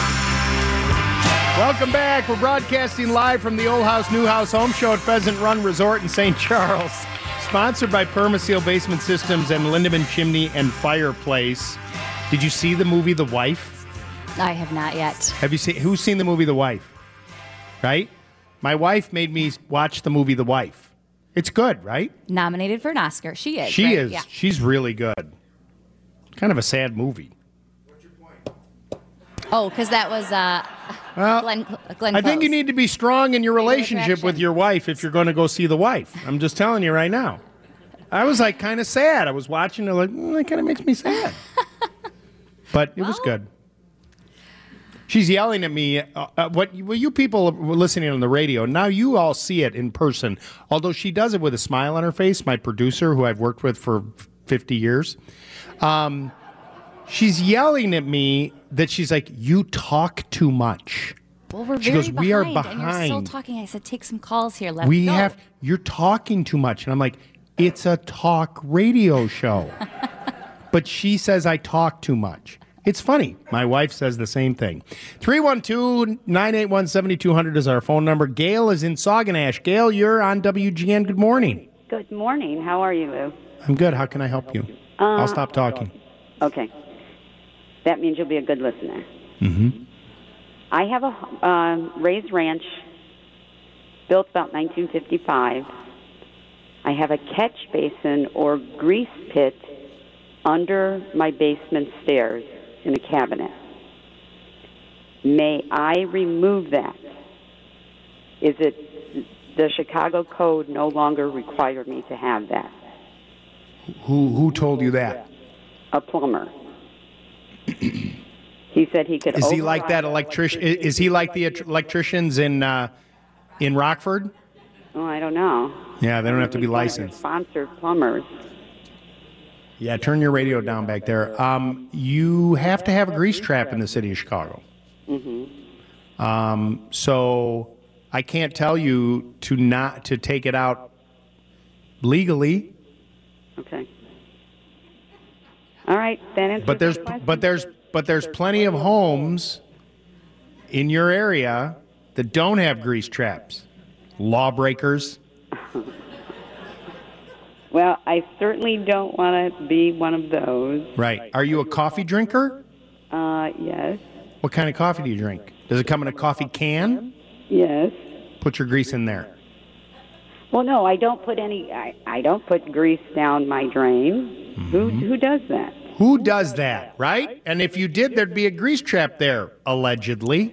[SPEAKER 3] Welcome back. We're broadcasting live from the Old House, New House Home Show at Pheasant Run Resort in St. Charles. Sponsored by Permaseal Basement Systems and Lindemann Chimney and Fireplace. Did you see the movie The Wife?
[SPEAKER 2] I have not yet.
[SPEAKER 3] Have you seen? Who's seen the movie The Wife? Right? My wife made me watch the movie The Wife. It's good, right?
[SPEAKER 2] Nominated for an Oscar. She is.
[SPEAKER 3] She
[SPEAKER 2] right?
[SPEAKER 3] is.
[SPEAKER 2] Yeah.
[SPEAKER 3] She's really good. Kind of a sad movie.
[SPEAKER 2] Oh, because that was Glenn Close.
[SPEAKER 3] I think you need to be strong in your relationship with your wife if you're going to go see The Wife. I'm just telling you right now. I was like kind of sad. I was watching it like, that kind of makes me sad. But it was good. She's yelling at me. You people were listening on the radio. Now you all see it in person. Although she does it with a smile on her face, my producer, who I've worked with for 50 years. She's yelling at me that she's like, you talk too much.
[SPEAKER 2] Well, we're
[SPEAKER 3] she
[SPEAKER 2] very
[SPEAKER 3] goes,
[SPEAKER 2] behind,
[SPEAKER 3] we are
[SPEAKER 2] and you're
[SPEAKER 3] behind.
[SPEAKER 2] still talking. I said, take some calls here. Let's go.
[SPEAKER 3] You're talking too much. And I'm like, it's a talk radio show. But she says I talk too much. It's funny. My wife says the same thing. 312-981-7200 is our phone number. Gail is in Sauganash. Gail, you're on WGN. Good morning.
[SPEAKER 21] Good morning. How are you, Lou?
[SPEAKER 3] I'm good. How can I help you? I'll stop talking.
[SPEAKER 21] Okay. That means you'll be a good listener.
[SPEAKER 3] Mm-hmm.
[SPEAKER 21] I have a raised ranch built about 1955. I have a catch basin or grease pit under my basement stairs in a cabinet. May I remove that? Is it the Chicago code no longer require me to have that?
[SPEAKER 3] Who told you that?
[SPEAKER 21] A plumber. He said he could.
[SPEAKER 3] Is he like that electrician? Is he like the electricians in Rockford?
[SPEAKER 21] Oh, I don't know.
[SPEAKER 3] Yeah, they don't have to be licensed.
[SPEAKER 21] Sponsored plumbers.
[SPEAKER 3] Yeah, turn your radio down back there. You have to have a grease trap in the city of Chicago.
[SPEAKER 21] Mm-hmm.
[SPEAKER 3] So I can't tell you to take it out legally.
[SPEAKER 21] Okay. All right, that answers the question.
[SPEAKER 3] But there's plenty of homes in your area that don't have grease traps. Lawbreakers.
[SPEAKER 21] Well, I certainly don't want to be one of those.
[SPEAKER 3] Right. Are you a coffee drinker?
[SPEAKER 21] Yes.
[SPEAKER 3] What kind of coffee do you drink? Does it come in a coffee can?
[SPEAKER 21] Yes.
[SPEAKER 3] Put your grease in there.
[SPEAKER 21] Well, no, I don't put any. I don't put grease down my drain.
[SPEAKER 3] Mm-hmm.
[SPEAKER 21] Who does that?
[SPEAKER 3] Who does that, right? And if you did, there'd be a grease trap there, allegedly.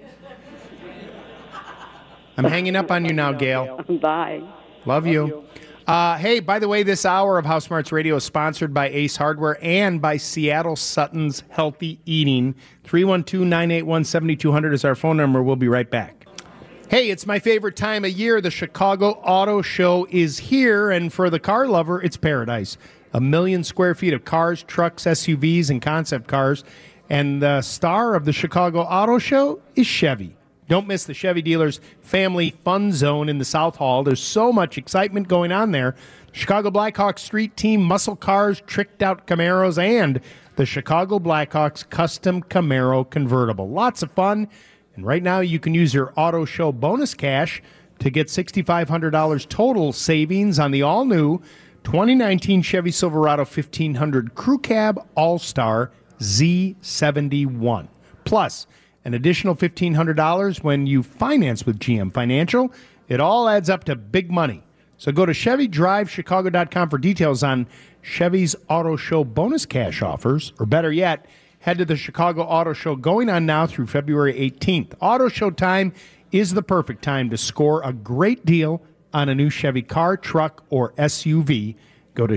[SPEAKER 3] I'm hanging up on you now, Gail.
[SPEAKER 21] Bye.
[SPEAKER 3] Love you. Hey, by the way, this hour of House Smarts Radio is sponsored by Ace Hardware and by Seattle Sutton's Healthy Eating. 312-981-7200 is our phone number. We'll be right back. Hey, it's my favorite time of year. The Chicago Auto Show is here, and for the car lover, it's paradise. 1 million square feet of cars, trucks, SUVs, and concept cars. And the star of the Chicago Auto Show is Chevy. Don't miss the Chevy Dealers Family Fun Zone in the South Hall. There's so much excitement going on there. Chicago Blackhawks Street Team, muscle cars, tricked-out Camaros, and the Chicago Blackhawks Custom Camaro Convertible. Lots of fun. And right now you can use your Auto Show bonus cash to get $6,500 total savings on the all-new 2019 Chevy Silverado 1500 Crew Cab All-Star Z71. Plus, an additional $1,500 when you finance with GM Financial. It all adds up to big money. So go to ChevyDriveChicago.com for details on Chevy's Auto Show bonus cash offers, or better yet, head to the Chicago Auto Show going on now through February 18th. Auto Show time is the perfect time to score a great deal on a new Chevy car, truck, or SUV. Go to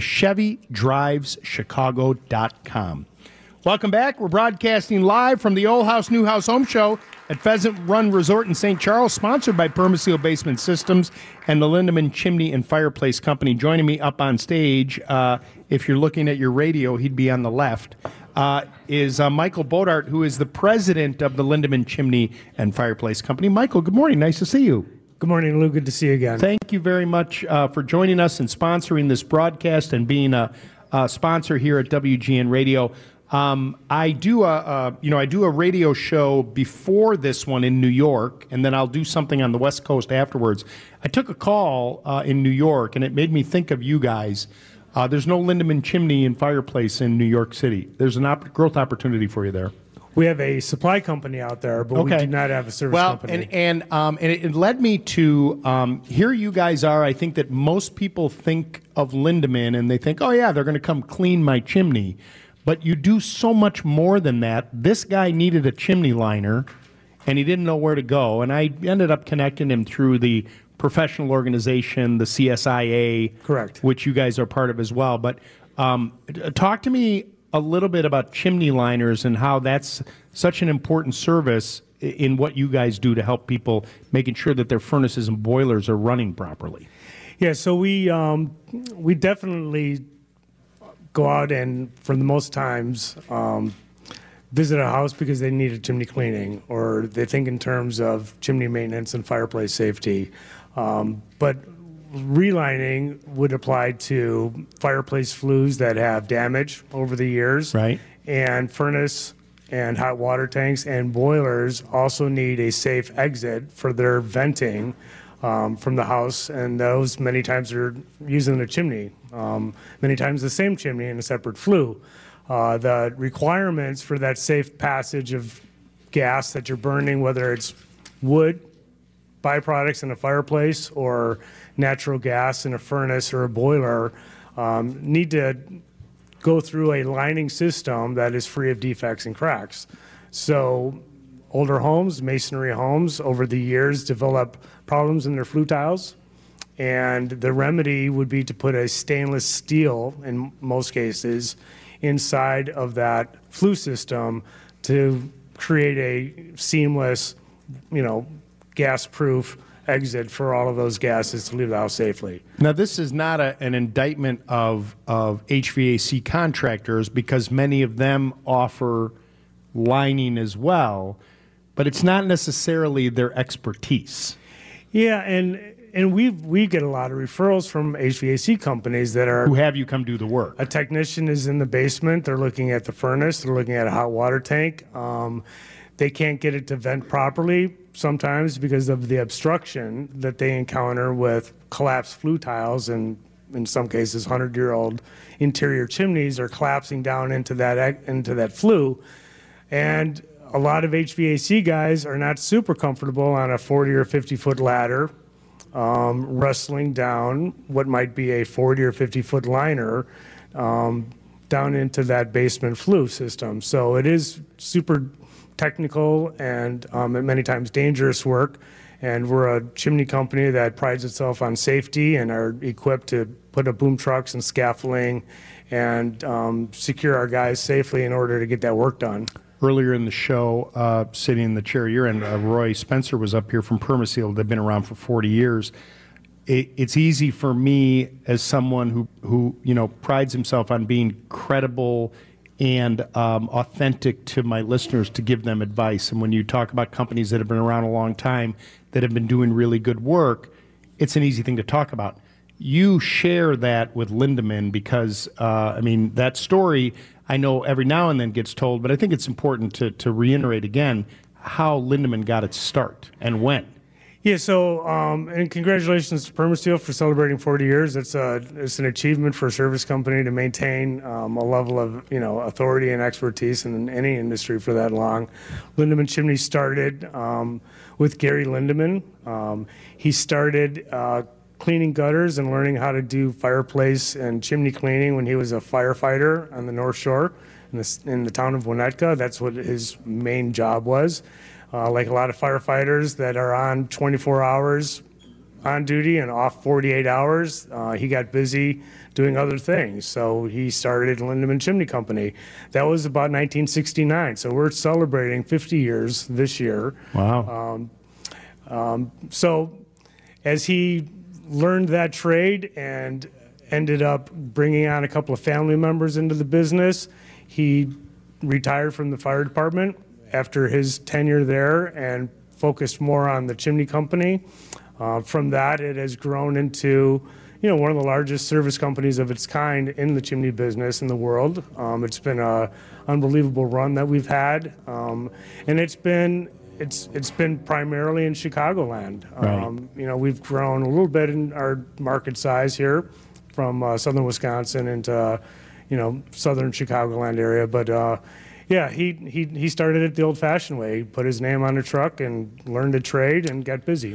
[SPEAKER 3] ChevyDrivesChicago.com. Welcome back. We're broadcasting live from the Old House, New House Home Show at Pheasant Run Resort in St. Charles, sponsored by Permaseal Basement Systems and the Lindemann Chimney and Fireplace Company. Joining me up on stage, if you're looking at your radio, he'd be on the left, is Michael Bodart, who is the president of the Lindemann Chimney and Fireplace Company. Michael, good morning. Nice to see you.
[SPEAKER 5] Good morning, Lou. Good to see you again.
[SPEAKER 3] Thank you very much for joining us and sponsoring this broadcast and being a sponsor here at WGN Radio. I do a radio show before this one in New York, and then I'll do something on the West Coast afterwards. I took a call in New York, and it made me think of you guys. There's no Lindemann Chimney and Fireplace in New York City. There's an growth opportunity for you there.
[SPEAKER 5] We have a supply company out there, but we do not have a service company.
[SPEAKER 3] And it led me to here you guys are. I think that most people think of Lindemann, and they think, oh, yeah, they're going to come clean my chimney. But you do so much more than that. This guy needed a chimney liner, and he didn't know where to go. And I ended up connecting him through the professional organization, the CSIA,
[SPEAKER 5] correct,
[SPEAKER 3] which you guys are part of as well. But talk to me a little bit about chimney liners and how that's such an important service in what you guys do to help people making sure that their furnaces and boilers are running properly.
[SPEAKER 5] Yeah, so we definitely go out and, for the most times, visit a house because they need a chimney cleaning, or they think in terms of chimney maintenance and fireplace safety. But relining would apply to fireplace flues that have damage over the years.
[SPEAKER 3] Right.
[SPEAKER 5] And furnace and hot water tanks and boilers also need a safe exit for their venting from the house, and those many times are using the chimney. Many times the same chimney in a separate flue. The requirements for that safe passage of gas that you're burning, whether it's wood, byproducts in a fireplace or natural gas in a furnace or a boiler need to go through a lining system that is free of defects and cracks. So older homes, masonry homes, over the years develop problems in their flue tiles, and the remedy would be to put a stainless steel, in most cases, inside of that flue system to create a seamless, gas-proof exit for all of those gases to leave the house safely.
[SPEAKER 3] Now, this is not an indictment of HVAC contractors, because many of them offer lining as well, but it's not necessarily their expertise.
[SPEAKER 5] Yeah, and we get a lot of referrals from HVAC companies that are...
[SPEAKER 3] Who have you come do the work.
[SPEAKER 5] A technician is in the basement. They're looking at the furnace. They're looking at a hot water tank. They can't get it to vent properly sometimes because of the obstruction that they encounter with collapsed flue tiles, and in some cases 100-year-old interior chimneys are collapsing down into that flue. And a lot of HVAC guys are not super comfortable on a 40 or 50-foot ladder wrestling down what might be a 40 or 50-foot liner down into that basement flue system. So it is super technical and many times dangerous work. And we're a chimney company that prides itself on safety and are equipped to put up boom trucks and scaffolding and secure our guys safely in order to get that work done.
[SPEAKER 3] Earlier in the show, sitting in the chair you're in, Roy Spencer was up here from Permaseal. They've been around for 40 years. It's easy for me as someone who prides himself on being credible and authentic to my listeners to give them advice. And when you talk about companies that have been around a long time that have been doing really good work, it's an easy thing to talk about. You share that with Lindemann because, that story I know every now and then gets told, but I think it's important to reiterate again how Lindemann got its start and when.
[SPEAKER 5] Yeah, so, and congratulations to Permasteel for celebrating 40 years. It's an achievement for a service company to maintain a level of, authority and expertise in any industry for that long. Lindemann Chimney started with Gary Lindemann. He started cleaning gutters and learning how to do fireplace and chimney cleaning when he was a firefighter on the North Shore in the town of Winnetka. That's what his main job was. Like a lot of firefighters that are on 24 hours on duty and off 48 hours, he got busy doing other things. So he started Lindemann Chimney Company. That was about 1969. So we're celebrating 50 years this year.
[SPEAKER 3] Wow.
[SPEAKER 5] So as he learned that trade and ended up bringing on a couple of family members into the business, he retired from the fire department after his tenure there and focused more on the chimney company. From that, it has grown into, one of the largest service companies of its kind in the chimney business in the world. It's been an unbelievable run that we've had, and it's been primarily in Chicagoland.
[SPEAKER 3] Right.
[SPEAKER 5] We've grown a little bit in our market size here from southern Wisconsin into, southern Chicagoland area, but. Yeah, he started it the old-fashioned way. He put his name on a truck and learned a trade and got busy.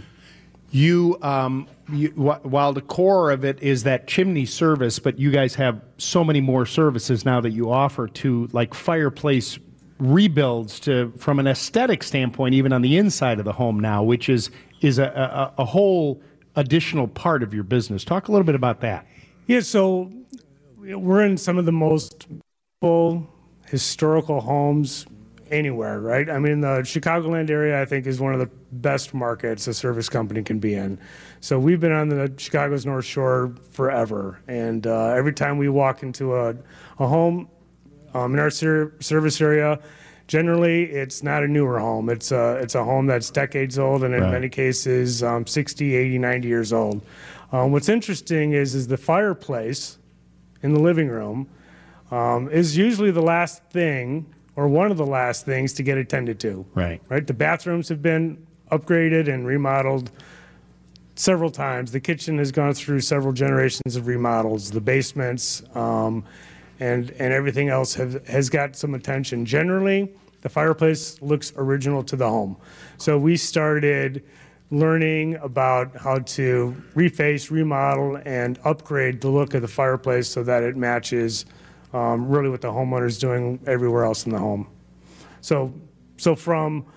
[SPEAKER 3] While the core of it is that chimney service, but you guys have so many more services now that you offer to, like fireplace rebuilds from an aesthetic standpoint, even on the inside of the home now, which is a whole additional part of your business. Talk a little bit about that.
[SPEAKER 5] Yeah, so we're in some of the most full historical homes anywhere, right? I mean, the Chicagoland area, I think, is one of the best markets a service company can be in. So we've been on the Chicago's North Shore forever, and every time we walk into a home in our service area, generally it's not a newer home. It's a home that's decades old, and in many cases 60, 80, 90 years old. What's interesting is the fireplace in the living room is usually the last thing or one of the last things to get attended to.
[SPEAKER 3] Right.
[SPEAKER 5] The bathrooms have been upgraded and remodeled several times. The kitchen has gone through several generations of remodels. The basements and everything else has got some attention. Generally, the fireplace looks original to the home. So we started learning about how to reface, remodel, and upgrade the look of the fireplace so that it matches really what the homeowner's doing everywhere else in the home. So from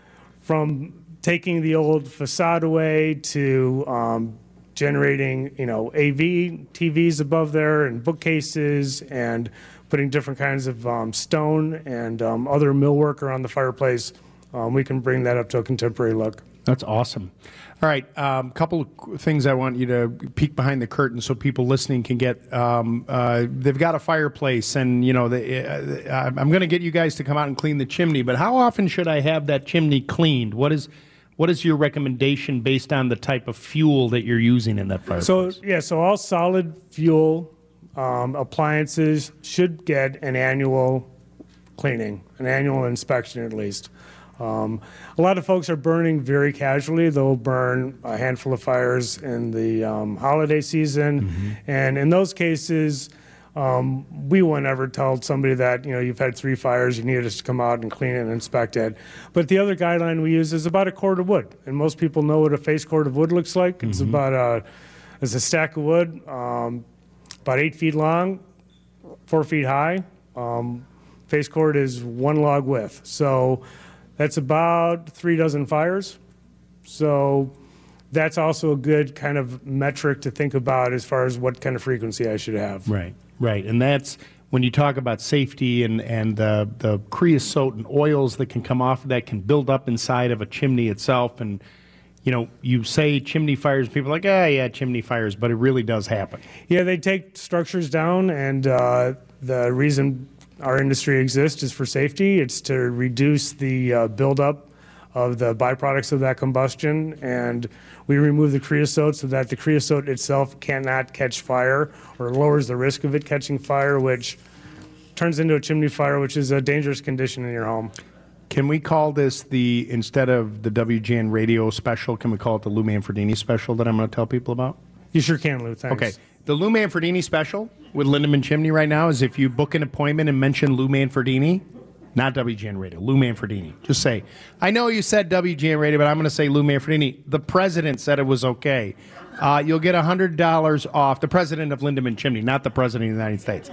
[SPEAKER 5] taking the old facade away to generating, AV TVs above there and bookcases and putting different kinds of stone and other millwork around the fireplace, we can bring that up to a contemporary look.
[SPEAKER 3] That's awesome. All right, couple of things I want you to peek behind the curtain so people listening can get. They've got a fireplace, and I'm going to get you guys to come out and clean the chimney. But how often should I have that chimney cleaned? What is your recommendation based on the type of fuel that you're using in that fireplace?
[SPEAKER 5] So all solid fuel appliances should get an annual cleaning, an annual inspection at least. A lot of folks are burning very casually. They'll burn a handful of fires in the holiday season. And in those cases, we won't ever tell somebody that, you've had 3 fires, you need us to come out and clean it and inspect it. But the other guideline we use is about a cord of wood. And most people know what a face cord of wood looks like. It's about it's a stack of wood, about 8 feet long, 4 feet high. Face cord is 1 log width. So that's about 3 dozen fires. So that's also a good kind of metric to think about as far as what kind of frequency I should have.
[SPEAKER 3] Right. And that's when you talk about safety and the creosote and oils that can come off of that can build up inside of a chimney itself. And, you say chimney fires, people are like, yeah, chimney fires, but it really does happen.
[SPEAKER 5] Yeah, they take structures down, and the reason our industry exists is for safety. It's to reduce the buildup of the byproducts of that combustion, and we remove the creosote so that the creosote itself cannot catch fire or lowers the risk of it catching fire, which turns into a chimney fire, which is a dangerous condition in your home.
[SPEAKER 3] Can we call this instead of the WGN radio special, can we call it the Lou Manfredini special that I'm going to tell people about?
[SPEAKER 5] You sure can, Lou. Thanks.
[SPEAKER 3] Okay. The Lou Manfredini special with Lindemann Chimney right now is if you book an appointment and mention Lou Manfredini, not WGN Radio, Lou Manfredini. Just say, I know you said WGN Radio, but I'm going to say Lou Manfredini. The president said it was okay. You'll get $100 off, the president of Lindemann Chimney, not the president of the United States.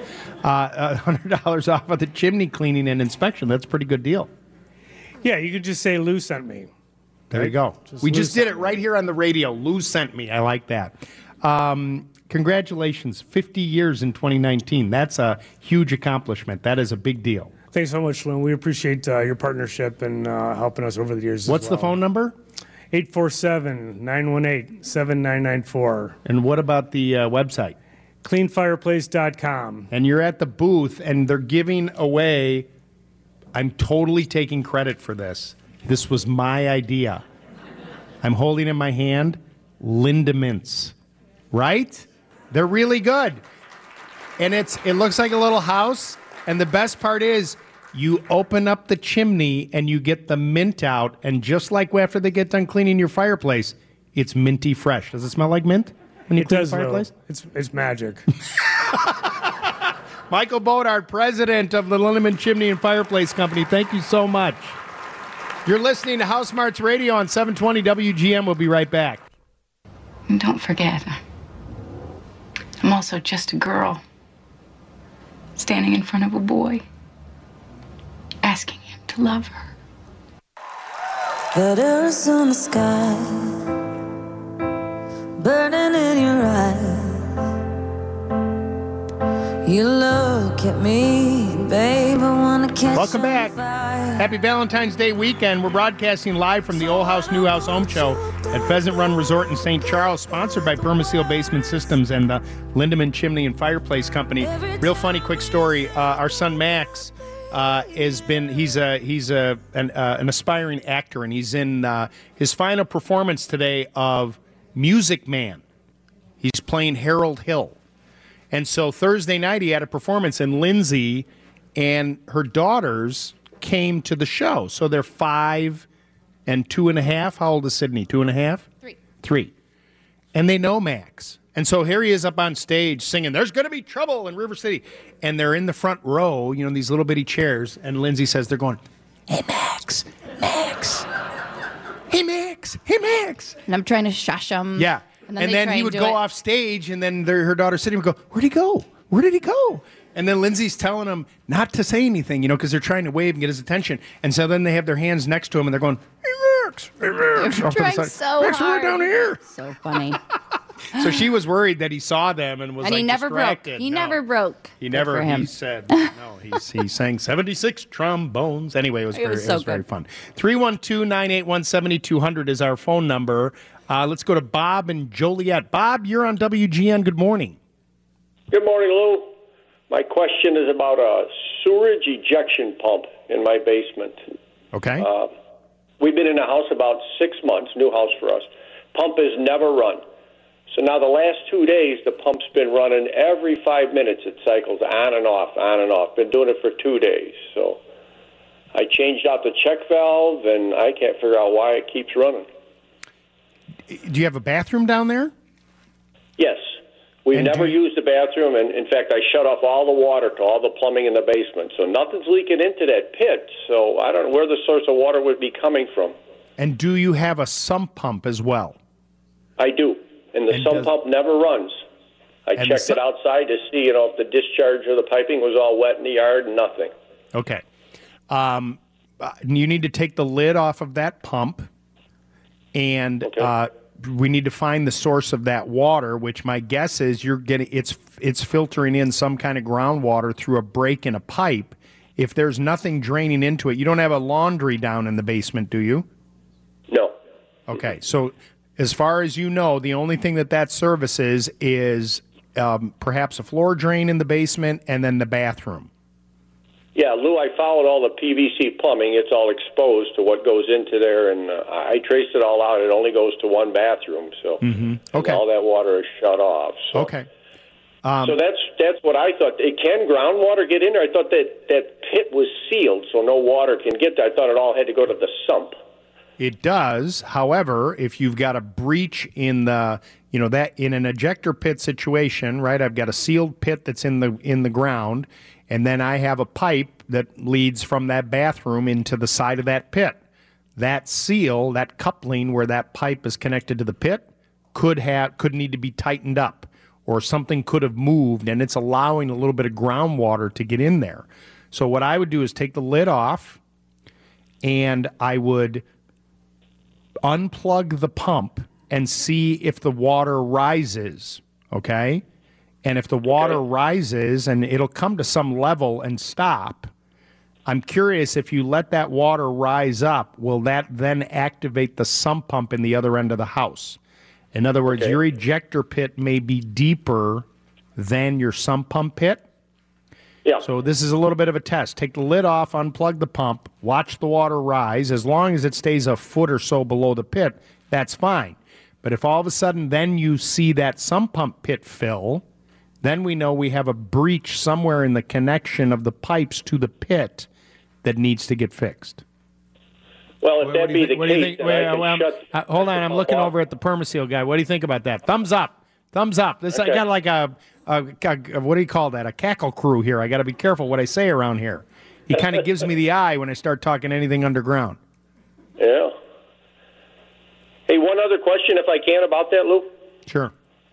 [SPEAKER 3] $100 off of the chimney cleaning and inspection. That's a pretty good deal.
[SPEAKER 5] Yeah, you could just say Lou sent me.
[SPEAKER 3] There you go. We just did it right here on the radio. Lou sent me. I like that. Congratulations, 50 years in 2019. That's a huge accomplishment. That is a big deal.
[SPEAKER 5] Thanks so much, Lou. We appreciate your partnership and helping us over the years.
[SPEAKER 3] What's the phone number?
[SPEAKER 5] 847-918-7994.
[SPEAKER 3] And what about the website?
[SPEAKER 5] Cleanfireplace.com.
[SPEAKER 3] And you're at the booth, and they're giving away, I'm totally taking credit for this. This was my idea. I'm holding in my hand Lindemans. Right? They're really good. And it looks like a little house. And the best part is you open up the chimney and you get the mint out. And just like after they get done cleaning your fireplace, it's minty fresh. Does it smell like mint when you clean the fireplace?
[SPEAKER 5] It's magic.
[SPEAKER 3] Michael Bodart, president of the Lindemann Chimney and Fireplace Company. Thank you so much. You're listening to House Smarts Radio on 720 WGM. We'll be right back.
[SPEAKER 6] And don't forget, I'm also just a girl standing in front of a boy, asking him to love her.
[SPEAKER 22] That Arizona sky burning in your eyes. You look at me, babe, I wanna catch.
[SPEAKER 3] Welcome back. Happy Valentine's Day weekend. We're broadcasting live from the Old House, New House Home Show at Pheasant Run Resort in St. Charles, sponsored by Permaseal Basement Systems and the Lindemann Chimney and Fireplace Company. Real funny, quick story. Our son Max he's an aspiring actor, and he's in his final performance today of Music Man. He's playing Harold Hill. And so Thursday night he had a performance, and Lindsay and her daughters came to the show. So they're 5 and 2.5. How old is Sydney? 2.5? 3. And they know Max. And so here he is up on stage singing, "There's Gonna Be Trouble in River City." And they're in the front row, these little bitty chairs. And Lindsay says, they're going, "Hey, Max, hey, Max. Max, hey, Max.
[SPEAKER 2] And I'm trying to shush him.
[SPEAKER 3] Yeah.
[SPEAKER 2] And
[SPEAKER 3] And
[SPEAKER 2] they
[SPEAKER 3] then
[SPEAKER 2] try
[SPEAKER 3] he
[SPEAKER 2] and
[SPEAKER 3] would
[SPEAKER 2] do
[SPEAKER 3] go
[SPEAKER 2] it.
[SPEAKER 3] off stage, and then her daughter sitting would go, where'd he go? Where did he go? And then Lindsay's telling him not to say anything, because they're trying to wave and get his attention. And so then they have their hands next to him, and they're going, hey, Max, hey, Max.
[SPEAKER 2] They're
[SPEAKER 3] off to the
[SPEAKER 2] trying
[SPEAKER 3] side.
[SPEAKER 2] so
[SPEAKER 3] Max,
[SPEAKER 2] hard.
[SPEAKER 3] we're down here.
[SPEAKER 2] So funny.
[SPEAKER 3] So she was worried that he saw them and was
[SPEAKER 2] And
[SPEAKER 3] like
[SPEAKER 2] he never broke.
[SPEAKER 3] distracted.
[SPEAKER 2] He
[SPEAKER 3] No.
[SPEAKER 2] never broke.
[SPEAKER 3] He
[SPEAKER 2] Good
[SPEAKER 3] never.
[SPEAKER 2] for him.
[SPEAKER 3] He said no. He sang 76 trombones. Anyway, it was very fun. 312-981-7200 is our phone number. Let's go to Bob and Joliet. Bob, you're on WGN. Good morning.
[SPEAKER 8] Good morning, Lou. My question is about a sewerage ejection pump in my basement.
[SPEAKER 3] Okay.
[SPEAKER 8] We've been in the house about 6 months, new house for us. Pump has never run. So now the last 2 days, the pump's been running every 5 minutes. It cycles on and off, on and off. Been doing it for 2 days. So I changed out the check valve, and I can't figure out why it keeps running.
[SPEAKER 3] Do you have a bathroom down there?
[SPEAKER 8] Yes. We've never used the bathroom, and in fact, I shut off all the water to all the plumbing in the basement. So nothing's leaking into that pit. So I don't know where the source of water would be coming from.
[SPEAKER 3] And do you have a sump pump as well?
[SPEAKER 8] I do. And the sump pump never runs. I checked it outside to see, if the discharge of the piping was all wet in the yard, and nothing.
[SPEAKER 3] Okay. You need to take the lid off of that pump, and we need to find the source of that water, which my guess is it's filtering in some kind of groundwater through a break in a pipe. If there's nothing draining into it, you don't have a laundry down in the basement, do you?
[SPEAKER 8] No.
[SPEAKER 3] Okay, so as far as you know, the only thing that services is perhaps a floor drain in the basement and then the bathroom.
[SPEAKER 8] Yeah, Lou, I followed all the PVC plumbing. It's all exposed to what goes into there, and I traced it all out. It only goes to one bathroom, so
[SPEAKER 3] Okay.
[SPEAKER 8] all that water is shut off. So.
[SPEAKER 3] Okay.
[SPEAKER 8] So that's what I thought. Can groundwater get in there? I thought that pit was sealed, so no water can get there. I thought it all had to go to the sump.
[SPEAKER 3] It does. However, if you've got a breach in the, that in an ejector pit situation, right? I've got a sealed pit that's in the ground, and then I have a pipe that leads from that bathroom into the side of that pit. That seal, that coupling where that pipe is connected to the pit, could need to be tightened up, or something could have moved, and it's allowing a little bit of groundwater to get in there. So what I would do is take the lid off, and I would unplug the pump and see if the water rises, okay? And if the water rises, and it'll come to some level and stop, I'm curious, if you let that water rise up, will that then activate the sump pump in the other end of the house? In other words, your ejector pit may be deeper than your sump pump pit.
[SPEAKER 8] Yeah.
[SPEAKER 3] So this is a little bit of a test. Take the lid off, unplug the pump, watch the water rise. As long as it stays a foot or so below the pit, that's fine. But if all of a sudden then you see that sump pump pit fill, then we know we have a breach somewhere in the connection of the pipes to the pit that needs to get fixed.
[SPEAKER 8] Well, if that be the case, then I can shut...
[SPEAKER 3] Hold on, I'm looking over at the Permaseal guy. What do you think about that? Thumbs up. Thumbs up. This I got like a what do you call that? A cackle crew here. I got to be careful what I say around here. He kind of gives me the eye when I start talking anything underground.
[SPEAKER 8] Yeah. Hey, one other question, if I can, about that, Lou.
[SPEAKER 3] Sure.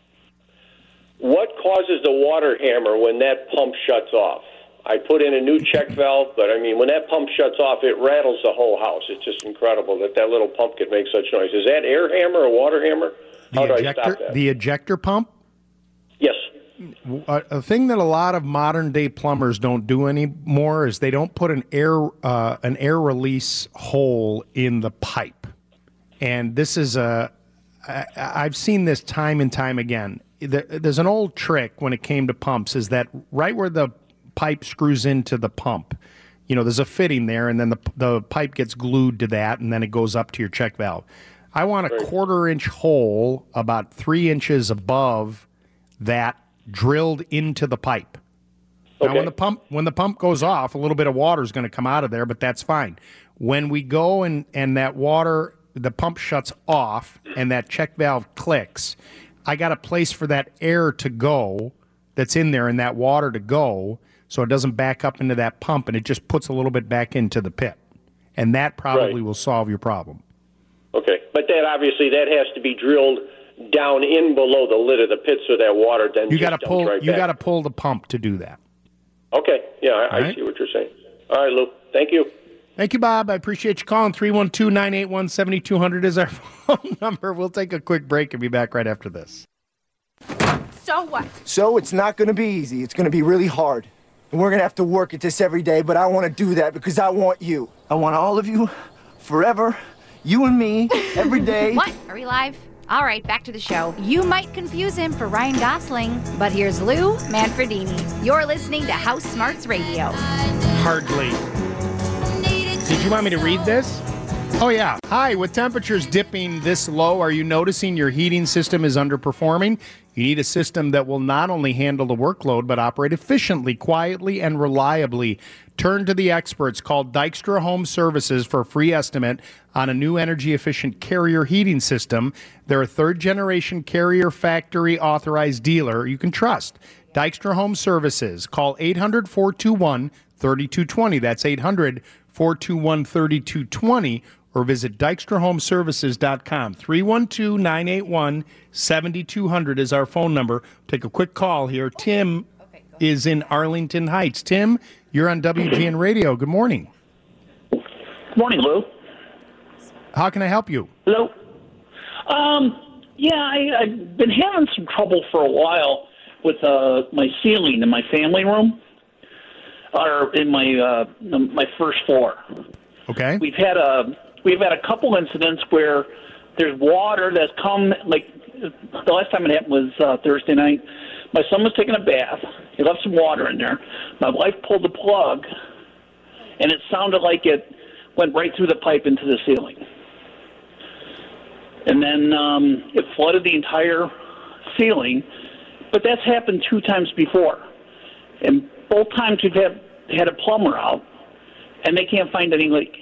[SPEAKER 8] What causes the water hammer when that pump shuts off? I put in a new check valve, but I mean, when that pump shuts off, it rattles the whole house. It's just incredible that little pump could make such noise. Is that air hammer or water hammer? How do I stop that?
[SPEAKER 3] The ejector pump?
[SPEAKER 8] Yes.
[SPEAKER 3] A thing that a lot of modern day plumbers don't do anymore is they don't put an air release hole in the pipe. And this is I've seen this time and time again. There's an old trick when it came to pumps, is that right where the pipe screws into the pump, there's a fitting there, and then the pipe gets glued to that, and then it goes up to your check valve. I want a 1/4-inch hole about 3 inches above that drilled into the pipe. Now, when the pump goes off, a little bit of water is going to come out of there, but that's fine. When we go and that water, the pump shuts off and that check valve clicks, I got a place for that air to go that's in there and that water to go, so it doesn't back up into that pump, and it just puts a little bit back into the pit. And that probably will solve your problem.
[SPEAKER 8] Okay. But that obviously that has to be drilled down in below the lid of the pit so that water then
[SPEAKER 3] You
[SPEAKER 8] just
[SPEAKER 3] got to
[SPEAKER 8] dumps
[SPEAKER 3] pull.
[SPEAKER 8] right
[SPEAKER 3] You
[SPEAKER 8] back.
[SPEAKER 3] got to pull the pump to do that.
[SPEAKER 8] Okay, yeah, I
[SPEAKER 3] All right.
[SPEAKER 8] see what you're saying. All right, Lou. Thank you.
[SPEAKER 3] Thank you, Bob. I appreciate you calling. 312-981-7200 is our phone number. We'll take a quick break and be back right after this.
[SPEAKER 2] So what?
[SPEAKER 9] So it's not going to be easy. It's going to be really hard. And we're going to have to work at this every day, but I want to do that because I want you. I want all of you forever, you and me, every day.
[SPEAKER 2] What? Are we live? All right, back to the show. You might confuse him for Ryan Gosling, but here's Lou Manfredini. You're listening to House Smarts Radio.
[SPEAKER 3] Hardly. Did you want me to read this? Oh, yeah. Hi, with temperatures dipping this low, are you noticing your heating system is underperforming? You need a system that will not only handle the workload, but operate efficiently, quietly, and reliably. Turn to the experts. Call Dykstra Home Services for a free estimate on a new energy-efficient Carrier heating system. They're a third-generation Carrier factory-authorized dealer you can trust. Dykstra Home Services. Call 800-421-3220. That's 800-421-3220. Or visit DykstraHomeservices.com. 312-981-7200 is our phone number. Take a quick call here. Tim is in Arlington Heights. Tim, you're on WGN Radio. Good morning.
[SPEAKER 10] Good morning, Lou.
[SPEAKER 3] How can I help you?
[SPEAKER 10] Hello. I've been having some trouble for a while with my ceiling in my family room, or in my first floor.
[SPEAKER 3] Okay.
[SPEAKER 10] We've had a couple incidents where there's water that's come, like the last time it happened was Thursday night. My son was taking a bath. He left some water in there. My wife pulled the plug, and it sounded like it went right through the pipe into the ceiling. And then it flooded the entire ceiling. But that's happened 2 times before. And both times we've had a plumber out, and they can't find any leak.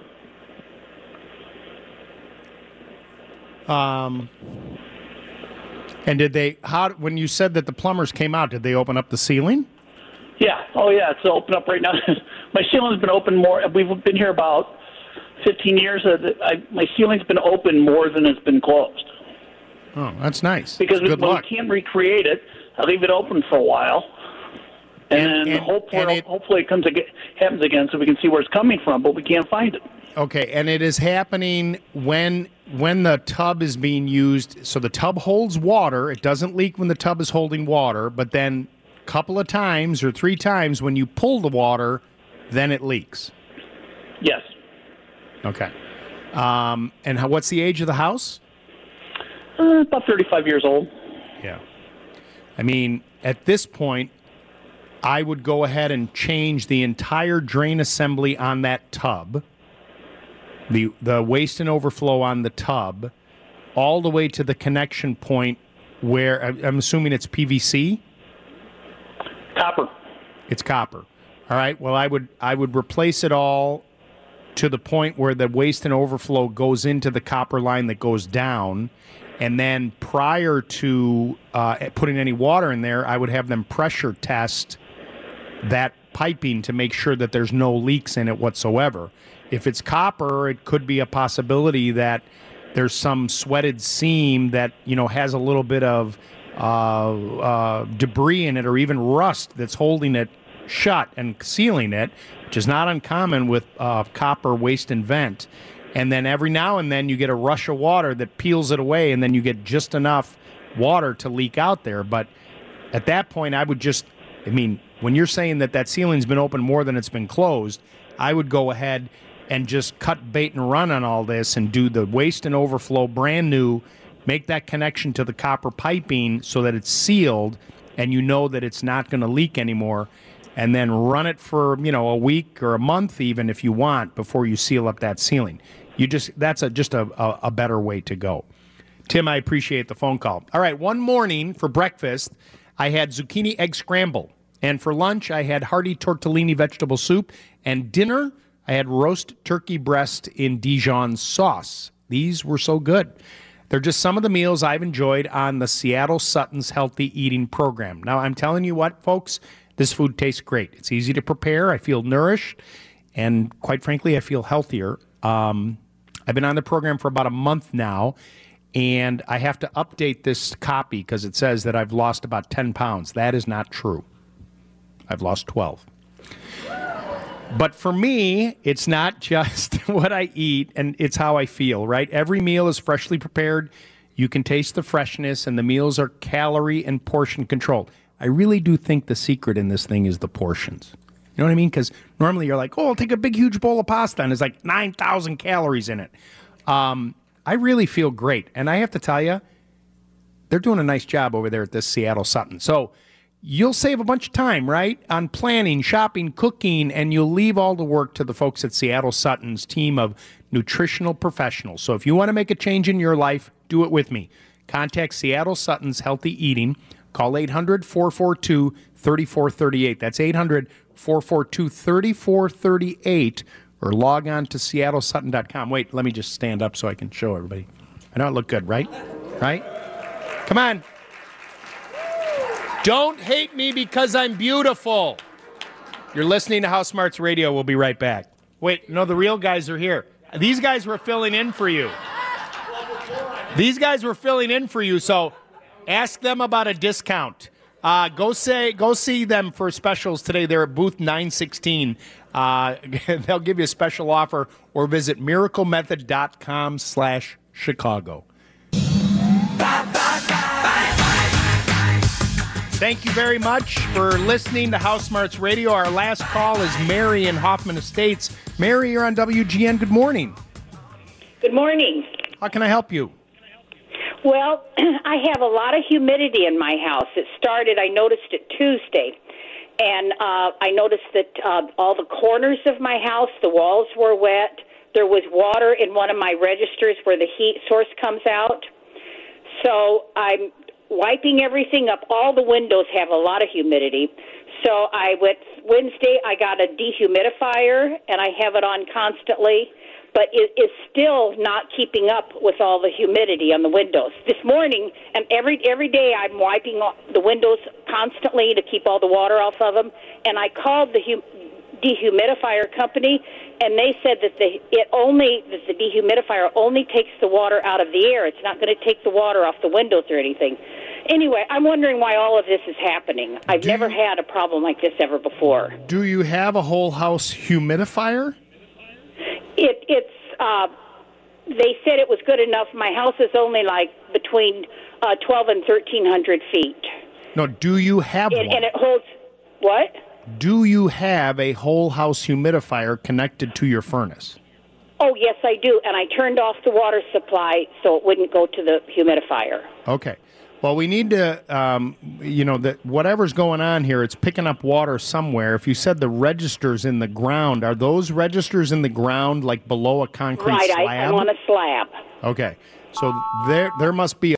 [SPEAKER 3] And when you said that the plumbers came out, did they open up the ceiling?
[SPEAKER 10] Yeah. Oh, yeah. It's open up right now. My ceiling's been open more. We've been here about 15 years. My ceiling's been open more than it's been closed.
[SPEAKER 3] Oh, that's nice.
[SPEAKER 10] Because
[SPEAKER 3] Good
[SPEAKER 10] when
[SPEAKER 3] luck.
[SPEAKER 10] we can't recreate it, I leave it open for a while. And hopefully it happens again so we can see where it's coming from, but we can't find it.
[SPEAKER 3] Okay, and it is happening when the tub is being used. So the tub holds water. It doesn't leak when the tub is holding water, but then a couple of times or 3 times when you pull the water, then it leaks.
[SPEAKER 10] Yes.
[SPEAKER 3] Okay. And what's the age of the house?
[SPEAKER 10] About 35 years old.
[SPEAKER 3] Yeah. I mean, at this point, I would go ahead and change the entire drain assembly on that tub, the waste and overflow on the tub, all the way to the connection point where, I'm assuming it's PVC?
[SPEAKER 10] Copper.
[SPEAKER 3] It's copper. All right. Well, I would replace it all to the point where the waste and overflow goes into the copper line that goes down. And then prior to putting any water in there, I would have them pressure test that piping to make sure that there's no leaks in it whatsoever. If it's copper, it could be a possibility that there's some sweated seam that, has a little bit of debris in it or even rust that's holding it shut and sealing it, which is not uncommon with copper waste and vent. And then every now and then you get a rush of water that peels it away, and then you get just enough water to leak out there. But at that point, when you're saying that ceiling's been open more than it's been closed, I would go ahead and just cut bait and run on all this and do the waste and overflow brand new, make that connection to the copper piping so that it's sealed and you know that it's not going to leak anymore, and then run it for, a week or a month even if you want before you seal up that ceiling. That's just a better way to go. Tim, I appreciate the phone call. All right, one morning for breakfast, I had zucchini egg scramble. And for lunch, I had hearty tortellini vegetable soup. And dinner, I had roast turkey breast in Dijon sauce. These were so good. They're just some of the meals I've enjoyed on the Seattle Sutton's Healthy Eating Program. Now, I'm telling you what, folks, this food tastes great. It's easy to prepare. I feel nourished. And quite frankly, I feel healthier. I've been on the program for about a month now, and I have to update this copy because it says that I've lost about 10 pounds. That is not true. I've lost 12. But for me, it's not just what I eat, and it's how I feel, right? Every meal is freshly prepared. You can taste the freshness, and the meals are calorie and portion controlled. I really do think the secret in this thing is the portions. You know what I mean? Because normally you're like, oh, I'll take a big, huge bowl of pasta, and it's like 9,000 calories in it. I really feel great. And I have to tell you, they're doing a nice job over there at this Seattle Sutton. So you'll save a bunch of time, right, on planning, shopping, cooking, and you'll leave all the work to the folks at Seattle Sutton's team of nutritional professionals. So if you want to make a change in your life, do it with me. Contact Seattle Sutton's Healthy Eating. Call 800-442-3438. That's 800-442-3438. Or log on to seattlesutton.com. Wait, let me just stand up so I can show everybody. I know it looked good, right? Right? Come on. Don't hate me because I'm beautiful. You're listening to House Smarts Radio. We'll be right back. Wait, no, the real guys are here. These guys were filling in for you. So ask them about a discount. Go see them for specials today. They're at booth 916. They'll give you a special offer, or visit miraclemethod.com/Chicago. Thank you very much for listening to House Smarts Radio. Our last call is Mary in Hoffman Estates. Mary, you're on WGN. Good morning.
[SPEAKER 4] Good morning.
[SPEAKER 3] How can I help you?
[SPEAKER 4] Well, I have a lot of humidity in my house. I noticed it Tuesday, and I noticed that all the corners of my house, the walls were wet. There was water in one of my registers where the heat source comes out. So I'm wiping everything up. All the windows have a lot of humidity. So Wednesday, I got a dehumidifier, and I have it on constantly. But it is still not keeping up with all the humidity on the windows. This morning, and every day I'm wiping the windows constantly to keep all the water off of them. And I called the dehumidifier company, and they said that the dehumidifier only takes the water out of the air. It's not going to take the water off the windows or anything. Anyway, I'm wondering why all of this is happening. I've never had a problem like this ever before.
[SPEAKER 3] Do you have a whole house humidifier?
[SPEAKER 4] They said it was good enough. My house is only like between 12 and 1,300 feet.
[SPEAKER 3] No, do you have one?
[SPEAKER 4] And it holds, what?
[SPEAKER 3] Do you have a whole house humidifier connected to your furnace?
[SPEAKER 4] Oh, yes, I do. And I turned off the water supply so it wouldn't go to the humidifier.
[SPEAKER 3] Okay. Well, we need to, that whatever's going on here, it's picking up water somewhere. If you said the registers in the ground, are those registers in the ground, like below a concrete slab?
[SPEAKER 4] Right, I'm on a slab.
[SPEAKER 3] Okay. So there must be